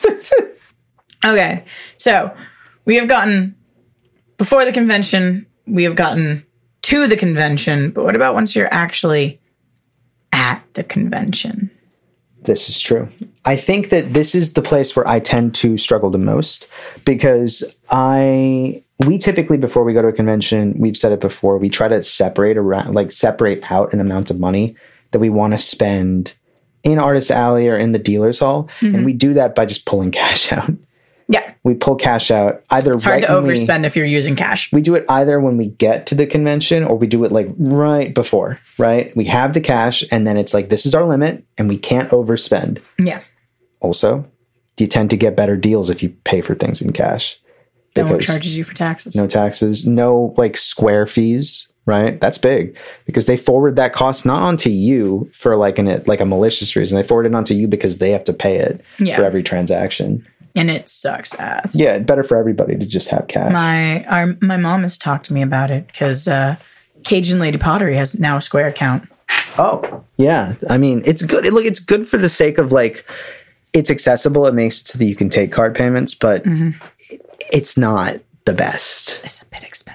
Speaker 3: Okay. So we have gotten before the convention. We have gotten to the convention, but what about once you're actually at the convention?
Speaker 2: This is true. I think that this is the place where I tend to struggle the most because we typically, before we go to a convention, we've said it before, we try to separate out an amount of money that we want to spend in Artist Alley or in the dealer's hall. Mm-hmm. And we do that by just pulling cash out.
Speaker 3: Yeah.
Speaker 2: We pull cash out either.
Speaker 3: It's hard to overspend if you're using cash.
Speaker 2: We do it either when we get to the convention or we do it like right before, right? We have the cash and then it's like, this is our limit and we can't overspend.
Speaker 3: Yeah.
Speaker 2: Also, you tend to get better deals if you pay for things in cash.
Speaker 3: No one charges you for taxes.
Speaker 2: No taxes. No like Square fees, right? That's big because they forward that cost not onto you for like a malicious reason. They forward it onto you because they have to pay it for every transaction.
Speaker 3: And it sucks ass.
Speaker 2: Yeah, better for everybody to just have cash.
Speaker 3: My mom has talked to me about it because Cajun Lady Pottery has now a Square account.
Speaker 2: Oh, yeah. I mean, it's good. Look, it's good for the sake of like, it's accessible. It makes it so that you can take card payments, but it's not the best.
Speaker 3: It's a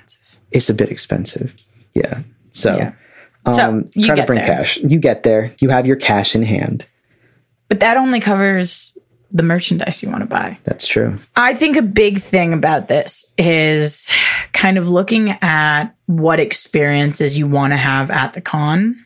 Speaker 3: bit expensive.
Speaker 2: Yeah. So
Speaker 3: you
Speaker 2: try to
Speaker 3: get
Speaker 2: bring
Speaker 3: there.
Speaker 2: cash. You get there. You have your cash in hand.
Speaker 3: But that only covers the merchandise you want to buy.
Speaker 2: That's true.
Speaker 3: I think a big thing about this is kind of looking at what experiences you want to have at the con.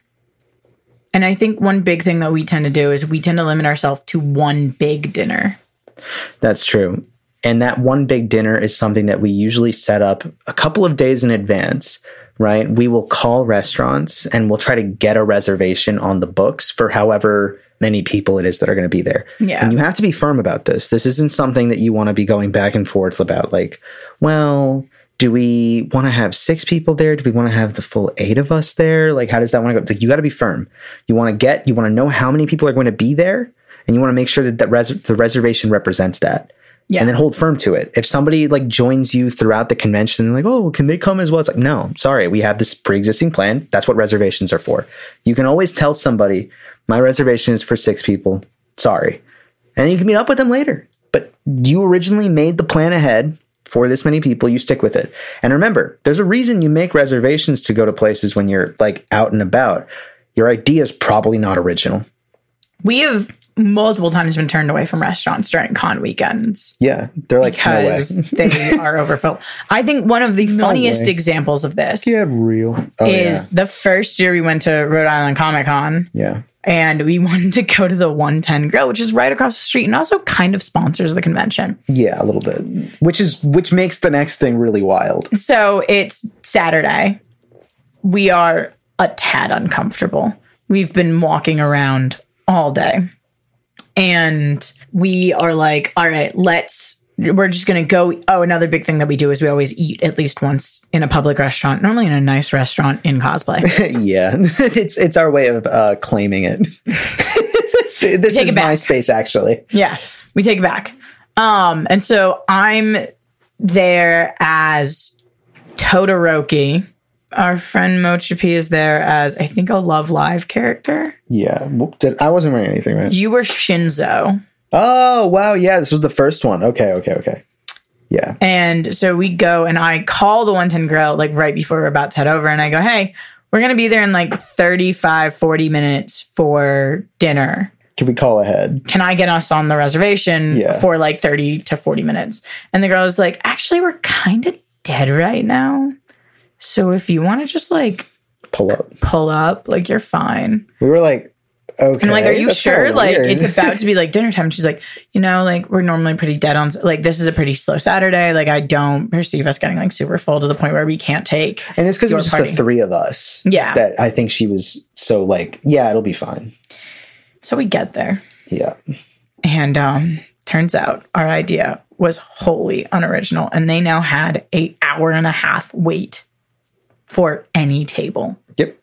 Speaker 3: And I think one big thing that we tend to do is we tend to limit ourselves to one big dinner.
Speaker 2: That's true. And that one big dinner is something that we usually set up a couple of days in advance, right? We will call restaurants and we'll try to get a reservation on the books for however many people it is that are going to be there.
Speaker 3: Yeah.
Speaker 2: And you have to be firm about this. This isn't something that you want to be going back and forth about like, well, do we want to have 6 people there? Do we want to have the full 8 of us there? Like, how does that want to go? Like, you got to be firm. You want to know how many people are going to be there and you want to make sure that the reservation represents that. Yeah. And then hold firm to it. If somebody like joins you throughout the convention and like, oh, can they come as well? It's like, no, sorry. We have this pre-existing plan. That's what reservations are for. You can always tell somebody, my reservation is for 6 people. Sorry. And you can meet up with them later. But you originally made the plan ahead for this many people. You stick with it. And remember, there's a reason you make reservations to go to places when you're like out and about. Your idea is probably not original.
Speaker 3: We have multiple times been turned away from restaurants during con weekends.
Speaker 2: Yeah. They're like,
Speaker 3: because
Speaker 2: no way.
Speaker 3: They are overfilled. I think one of the funniest examples of this
Speaker 2: Get real.
Speaker 3: is the first year we went to Rhode Island Comic Con.
Speaker 2: Yeah.
Speaker 3: And we wanted to go to the 110 Grill, which is right across the street and also kind of sponsors the convention.
Speaker 2: Yeah, a little bit. Which makes the next thing really wild.
Speaker 3: So it's Saturday. We are a tad uncomfortable. We've been walking around all day. And we are like, all right, we're just going to go. Oh, another big thing that we do is we always eat at least once in a public restaurant, normally in a nice restaurant in cosplay.
Speaker 2: Yeah, it's our way of claiming it. This is my space, actually.
Speaker 3: Yeah, we take it back. And so I'm there as Todoroki. Our friend Mocha P is there as, I think, a Love Live character.
Speaker 2: Yeah, I wasn't wearing anything, right?
Speaker 3: You were Shinzo.
Speaker 2: Oh, wow. Yeah, this was the first one. Okay. Yeah.
Speaker 3: And so we go and I call the 110 Grill like right before we're about to head over. And I go, hey, we're going to be there in like 35, 40 minutes for dinner.
Speaker 2: Can we call ahead?
Speaker 3: Can I get us on the reservation for like 30 to 40 minutes? And the girl was like, actually, we're kind of dead right now. So if you want to just like
Speaker 2: pull up,
Speaker 3: like you're fine.
Speaker 2: We were like, okay.
Speaker 3: And like, are you sure? Like, it's about to be like dinner time. And she's like, like, we're normally pretty dead on, like, this is a pretty slow Saturday. Like, I don't perceive us getting like super full to the point where we can't take.
Speaker 2: And it's because it was just the three of us.
Speaker 3: Yeah.
Speaker 2: That I think she was so like, yeah, it'll be fine.
Speaker 3: So we get there.
Speaker 2: Yeah.
Speaker 3: And turns out our idea was wholly unoriginal. And they now had 1.5 hours wait for any table.
Speaker 2: Yep.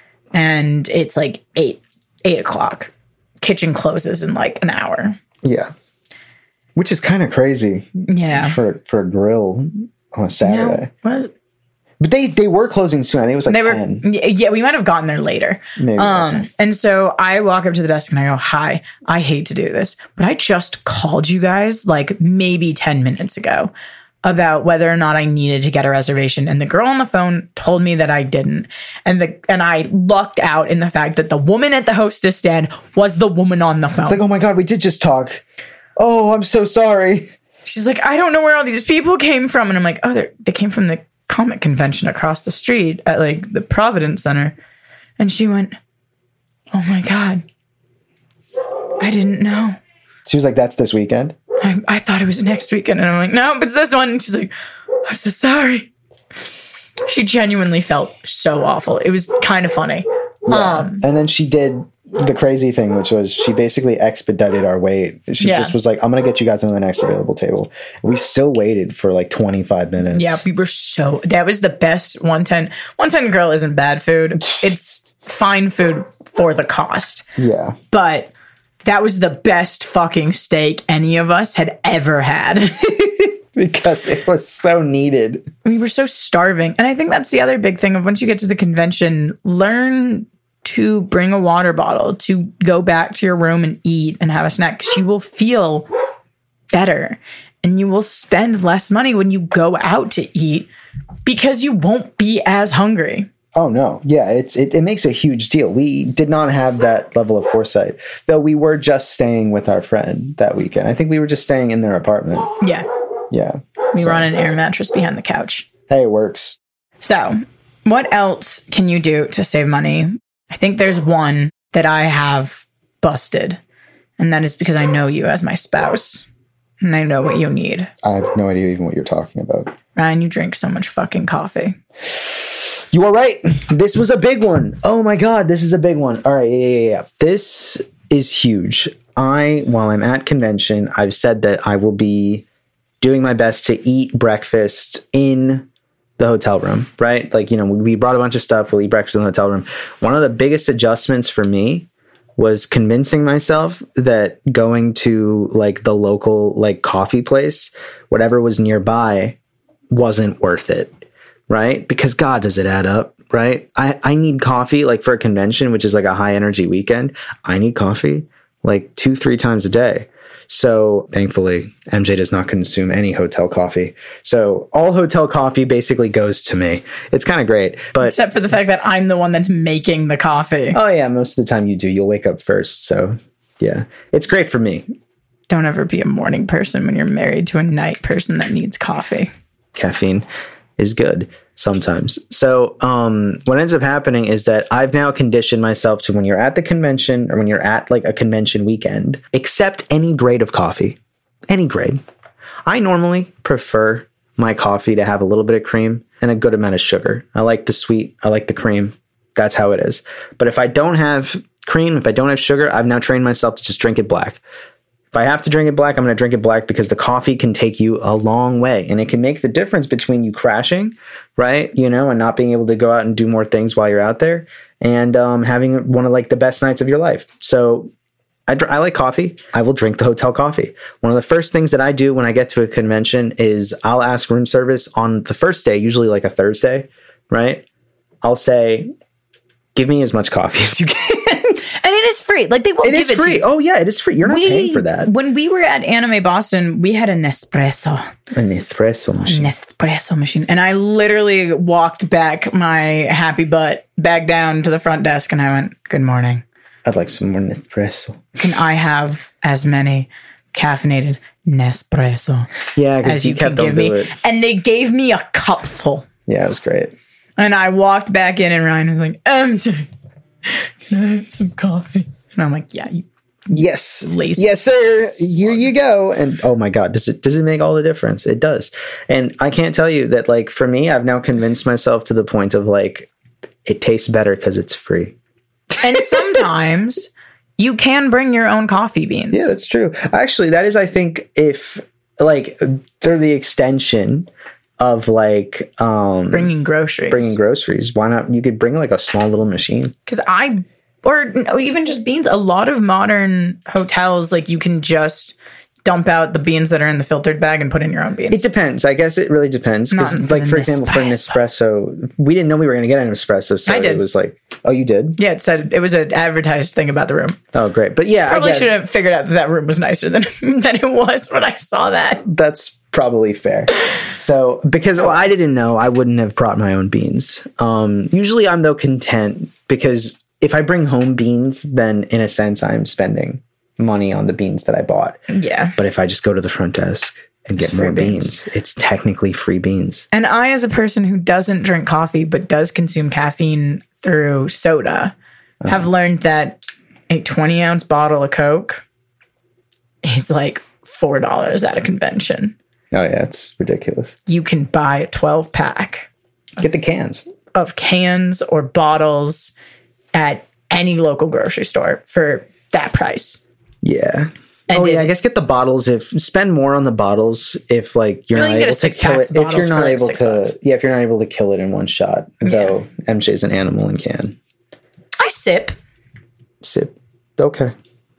Speaker 3: And it's like 8 o'clock. Kitchen closes in like an hour.
Speaker 2: Yeah. Which is kind of crazy.
Speaker 3: Yeah.
Speaker 2: For a grill on a Saturday.
Speaker 3: No,
Speaker 2: but they were closing soon. I think it was like 10.
Speaker 3: Yeah, we might have gotten there later.
Speaker 2: Maybe.
Speaker 3: And so I walk up to the desk and I go, hi, I hate to do this, but I just called you guys like maybe 10 minutes ago about whether or not I needed to get a reservation. And the girl on the phone told me that I didn't. And I lucked out in the fact that the woman at the hostess stand was the woman on the phone.
Speaker 2: It's like, oh my God, we did just talk. Oh, I'm so sorry.
Speaker 3: She's like, I don't know where all these people came from. And I'm like, oh, they came from the comic convention across the street at like the Providence Center. And she went, oh my God, I didn't know.
Speaker 2: She was like, that's this weekend?
Speaker 3: I thought it was next weekend. And I'm like, no, it's this one. And she's like, I'm so sorry. She genuinely felt so awful. It was kind of funny.
Speaker 2: Yeah. And then she did the crazy thing, which was she basically expedited our wait. She just was like, I'm going to get you guys on the next available table. We still waited for like 25 minutes.
Speaker 3: Yeah, we were that was the best 110. 110 Grill isn't bad food. It's fine food for the cost.
Speaker 2: Yeah.
Speaker 3: But that was the best fucking steak any of us had ever had.
Speaker 2: Because it was so needed.
Speaker 3: We were so starving. And I think that's the other big thing of once you get to the convention, learn to bring a water bottle, to go back to your room and eat and have a snack, because you will feel better and you will spend less money when you go out to eat because you won't be as hungry.
Speaker 2: Oh, no. Yeah, it makes a huge deal. We did not have that level of foresight, though we were just staying with our friend that weekend. I think we were just staying in their apartment.
Speaker 3: Yeah.
Speaker 2: Yeah.
Speaker 3: We were on an air mattress behind the couch.
Speaker 2: Hey, it works.
Speaker 3: So, what else can you do to save money? I think there's one that I have busted, and that is because I know you as my spouse, and I know what you need.
Speaker 2: I have no idea even what you're talking about.
Speaker 3: Ryan, you drink so much fucking coffee.
Speaker 2: You are right. This was a big one. Oh my God, this is a big one. All right, yeah. This is huge. While I'm at convention, I've said that I will be doing my best to eat breakfast in the hotel room, right? Like, we brought a bunch of stuff. We'll eat breakfast in the hotel room. One of the biggest adjustments for me was convincing myself that going to like the local like coffee place, whatever was nearby, wasn't worth it. Right? Because God, does it add up, right? I need coffee like for a convention, which is like a high energy weekend. I need coffee like 2-3 times a day. So thankfully, MJ does not consume any hotel coffee. So all hotel coffee basically goes to me. It's kind of great. But
Speaker 3: except for the fact that I'm the one that's making the coffee.
Speaker 2: Oh yeah, most of the time you do. You'll wake up first. So yeah, it's great for me.
Speaker 3: Don't ever be a morning person when you're married to a night person that needs coffee.
Speaker 2: Caffeine is good. sometimes. So what ends up happening is that I've now conditioned myself to when you're at the convention or when you're at like a convention weekend, accept any grade of coffee, any grade. I normally prefer my coffee to have a little bit of cream and a good amount of sugar. I like the sweet. I like the cream. That's how it is. But if I don't have cream, if I don't have sugar, I've now trained myself to just drink it black. If I have to drink it black, I'm going to drink it black because the coffee can take you a long way and it can make the difference between you crashing, right? You know, and not being able to go out and do more things while you're out there and having one of like the best nights of your life. So I like coffee. I will drink the hotel coffee. One of the first things that I do when I get to a convention is I'll ask room service on the first day, usually like a Thursday, right? I'll say, give me as much coffee as you can.
Speaker 3: And it is free. Like they will give it
Speaker 2: free.
Speaker 3: to you.
Speaker 2: Oh yeah, it is free. You're not paying for that.
Speaker 3: When we were at Anime Boston, we had a Nespresso.
Speaker 2: A Nespresso machine.
Speaker 3: Nespresso machine. And I literally walked back my happy butt back down to the front desk and I went, good morning.
Speaker 2: I'd like some more Nespresso.
Speaker 3: Can I have as many caffeinated Nespresso
Speaker 2: as you
Speaker 3: can give me? And they gave me a cup full.
Speaker 2: Yeah, it was great.
Speaker 3: And I walked back in and Ryan was like, MJ, can I have some coffee? And I'm like, yeah,
Speaker 2: yes,
Speaker 3: lazy.
Speaker 2: Yes, sir. Here you go. And oh my God, does it make all the difference? It does. And I can't tell you that, like, for me, I've now convinced myself to the point of like, it tastes better because it's free.
Speaker 3: And sometimes you can bring your own coffee beans.
Speaker 2: Yeah, that's true. Actually, that is, I think, if like through the extension of like
Speaker 3: bringing groceries.
Speaker 2: Why not? You could bring like a small little machine.
Speaker 3: Because even just beans. A lot of modern hotels, like you can just dump out the beans that are in the filtered bag and put in your own beans.
Speaker 2: It depends. I guess it really depends. Because, like, for example, for an espresso, we didn't know we were going to get an espresso. So
Speaker 3: I did.
Speaker 2: It was like, oh, you did?
Speaker 3: Yeah, it said it was an advertised thing about the room.
Speaker 2: Oh, great. But yeah,
Speaker 3: probably should have figured out that room was nicer than it was when I saw that.
Speaker 2: That's probably fair. So, because I didn't know, I wouldn't have brought my own beans. Usually I'm though content because if I bring home beans, then in a sense I'm spending money on the beans that I bought.
Speaker 3: Yeah.
Speaker 2: But if I just go to the front desk and get more beans, it's technically free beans.
Speaker 3: And I, as a person who doesn't drink coffee but does consume caffeine through soda, have learned that a 20-ounce bottle of Coke is like $4 at a convention.
Speaker 2: Oh yeah, it's ridiculous.
Speaker 3: You can buy a 12-pack.
Speaker 2: Get the cans. Of
Speaker 3: cans or bottles at any local grocery store for that price.
Speaker 2: Yeah. And I guess get the bottles. Spend more on the bottles if like you're not able to kill it. If you're not able to, if you're not able to kill it in one shot. Though MJ's an animal and can.
Speaker 3: I sip.
Speaker 2: Okay.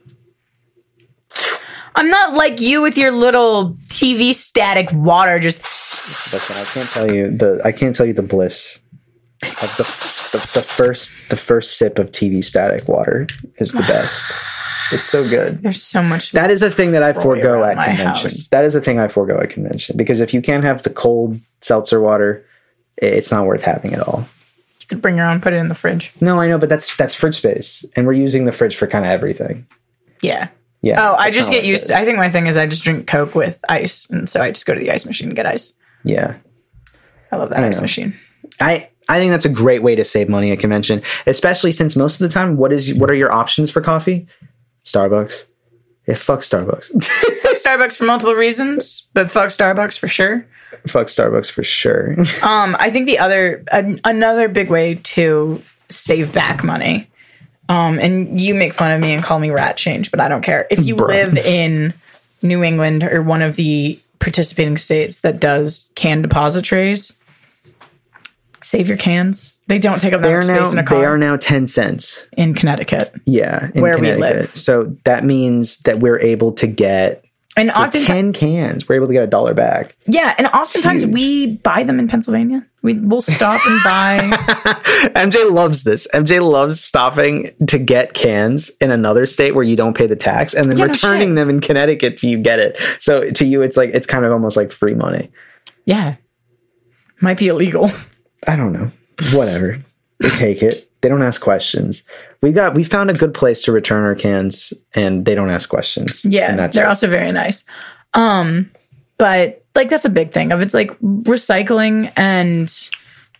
Speaker 3: I'm not like you with your little TV static water. Just
Speaker 2: listen. I can't tell you the bliss of the first sip of TV static water is the best. It's so good.
Speaker 3: There's so much.
Speaker 2: That is a thing that I forego at convention. That is a thing I forego at convention because if you can't have the cold seltzer water, it's not worth having at all.
Speaker 3: You could bring your own, put it in the fridge.
Speaker 2: No, I know, but that's fridge space, and we're using the fridge for kind of everything.
Speaker 3: Yeah.
Speaker 2: Yeah.
Speaker 3: Oh, I just get used to, I think my thing is I just drink Coke with ice, and so I just go to the ice machine and get ice.
Speaker 2: Yeah.
Speaker 3: I love that ice machine.
Speaker 2: I think that's a great way to save money at convention, especially since most of the time, what are your options for coffee? Starbucks. Yeah, fuck Starbucks.
Speaker 3: Fuck Starbucks for multiple reasons, but fuck Starbucks for sure.
Speaker 2: Fuck Starbucks for sure.
Speaker 3: I think another big way to save back money, and you make fun of me and call me rat change, but I don't care. If you live in New England or one of the participating states that does can depositories, save your cans. They don't take up that much space in a car.
Speaker 2: They are now 10 cents.
Speaker 3: In Connecticut.
Speaker 2: Yeah.
Speaker 3: Where we live.
Speaker 2: So that means that we're able to get and often 10 cans, we're able to get $1 back.
Speaker 3: Yeah. And oftentimes we buy them in Pennsylvania. We'll stop and buy.
Speaker 2: MJ loves this. MJ loves stopping to get cans in another state where you don't pay the tax and then returning them in Connecticut till you get it. So to you, it's like, it's kind of almost like free money.
Speaker 3: Yeah. Might be illegal.
Speaker 2: I don't know. Whatever. They take it. They don't ask questions. We found a good place to return our cans and they don't ask questions.
Speaker 3: Yeah. They're also very nice. But like that's a big thing of it's like recycling and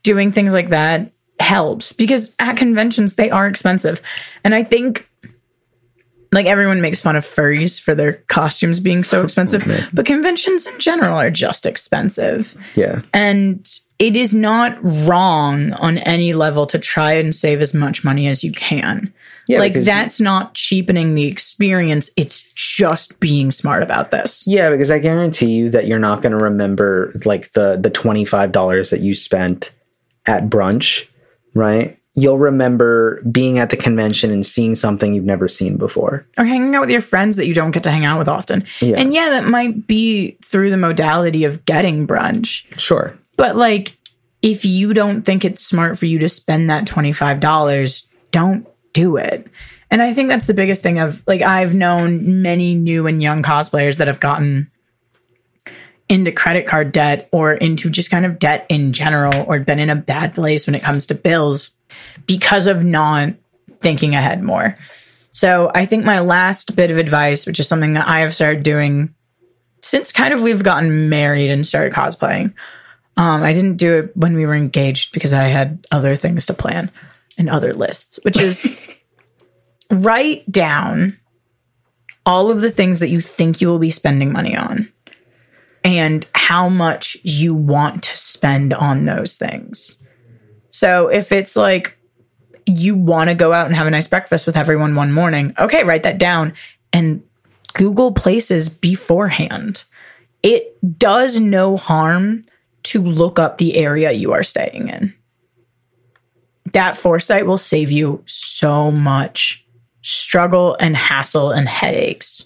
Speaker 3: doing things like that helps, because at conventions, they are expensive. And I think, like, everyone makes fun of furries for their costumes being so expensive, but conventions in general are just expensive.
Speaker 2: Yeah.
Speaker 3: And it is not wrong on any level to try and save as much money as you can. Yeah, like, that's not cheapening the experience. It's just being smart about this.
Speaker 2: Yeah, because I guarantee you that you're not going to remember, like, the $25 that you spent at brunch, right? You'll remember being at the convention and seeing something you've never seen before.
Speaker 3: Or hanging out with your friends that you don't get to hang out with often. Yeah. And yeah, that might be through the modality of getting brunch.
Speaker 2: Sure.
Speaker 3: But, like, if you don't think it's smart for you to spend that $25, don't do it. And I think that's the biggest thing of, like, I've known many new and young cosplayers that have gotten into credit card debt or into just kind of debt in general, or been in a bad place when it comes to bills because of not thinking ahead more. So I think my last bit of advice, which is something that I have started doing since kind of we've gotten married and started cosplaying. I didn't do it when we were engaged because I had other things to plan and other lists, which is write down all of the things that you think you will be spending money on and how much you want to spend on those things. So if it's like you want to go out and have a nice breakfast with everyone one morning, okay, write that down and Google places beforehand. It does no harm to look up the area you are staying in. That foresight will save you so much struggle and hassle and headaches.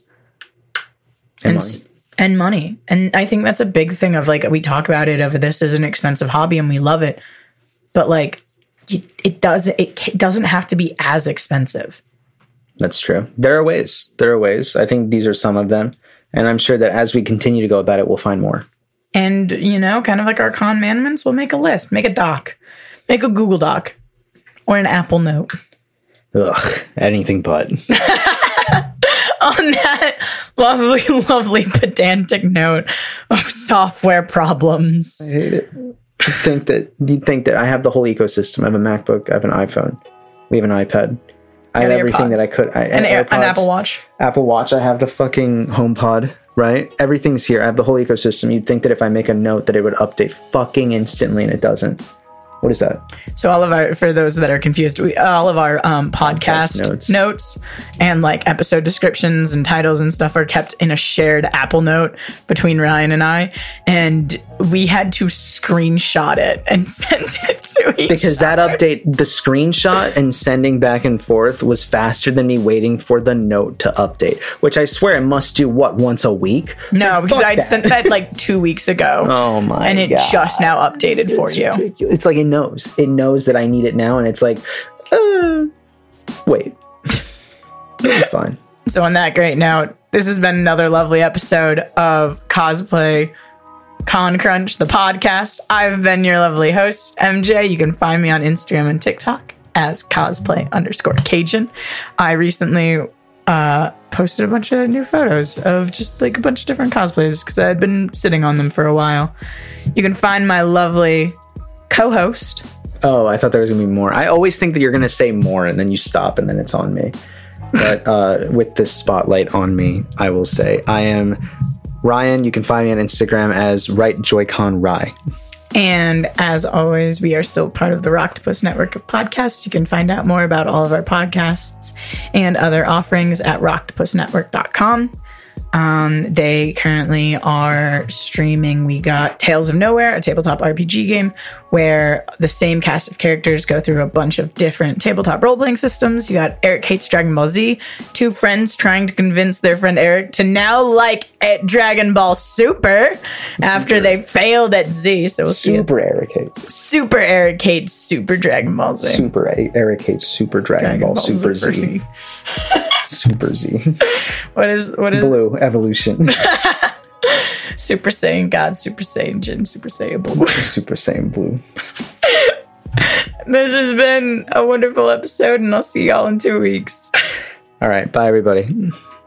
Speaker 3: And money. And I think that's a big thing of, like, we talk about it of this is an expensive hobby and we love it. But, like, it doesn't have to be as expensive.
Speaker 2: That's true. There are ways. I think these are some of them. And I'm sure that as we continue to go about it, we'll find more.
Speaker 3: And, you know, kind of like our con manments, we'll make a list, make a doc, make a Google Doc or an Apple Note.
Speaker 2: Ugh, anything but.
Speaker 3: On that lovely, lovely pedantic note of software problems.
Speaker 2: I hate it. You'd think that I have the whole ecosystem. I have a MacBook, I have an iPhone, we have an iPad. I have everything that I could.
Speaker 3: An Apple Watch.
Speaker 2: Apple Watch. I have the fucking HomePod, right? Everything's here. I have the whole ecosystem. You'd think that if I make a note that it would update fucking instantly, and it doesn't. What is that?
Speaker 3: So for those that are confused, all of our podcast notes and, like, episode descriptions and titles and stuff are kept in a shared Apple Note between Ryan and I, and we had to screenshot it and send it to each
Speaker 2: because that update, the screenshot and sending back and forth was faster than me waiting for the note to update, which I swear I must do once a week.
Speaker 3: No, because I'd sent that like 2 weeks ago.
Speaker 2: Oh my god!
Speaker 3: And it just now updated for you.
Speaker 2: Ridiculous. It's like it knows that I need it now, and it's like, wait, fine.
Speaker 3: So on that great note, this has been another lovely episode of Cosplay Con Crunch, the podcast. I've been your lovely host, MJ. You can find me on Instagram and TikTok as cosplay_Cajun. I recently posted a bunch of new photos of just, like, a bunch of different cosplays because I had been sitting on them for a while. You can find my lovely co-host.
Speaker 2: Oh, I thought there was going to be more. I always think that you're going to say more and then you stop and then it's on me. But with this spotlight on me, I will say I am Ryan. You can find me on Instagram as RightJoyConRye.
Speaker 3: And as always, we are still part of the Rocktopus network of podcasts. You can find out more about all of our podcasts and other offerings at rocktopusnetwork.com. They currently are streaming. We got Tales of Nowhere, a tabletop RPG game where the same cast of characters go through a bunch of different tabletop role-playing systems. You got Eric Hates Dragon Ball Z, two friends trying to convince their friend Eric to now like at Dragon Ball Super after they failed at Z. So we'll
Speaker 2: Super Eric Hates.
Speaker 3: Super Eric Hates Super Dragon Ball Z.
Speaker 2: Super Eric Hates Super Dragon Ball Super Z. Super Z.
Speaker 3: What is
Speaker 2: Blue Evolution?
Speaker 3: Super Saiyan God, Super Saiyan Jin, Super Saiyan Blue.
Speaker 2: Super Saiyan Blue.
Speaker 3: This has been a wonderful episode, and I'll see y'all in 2 weeks.
Speaker 2: All right, bye everybody.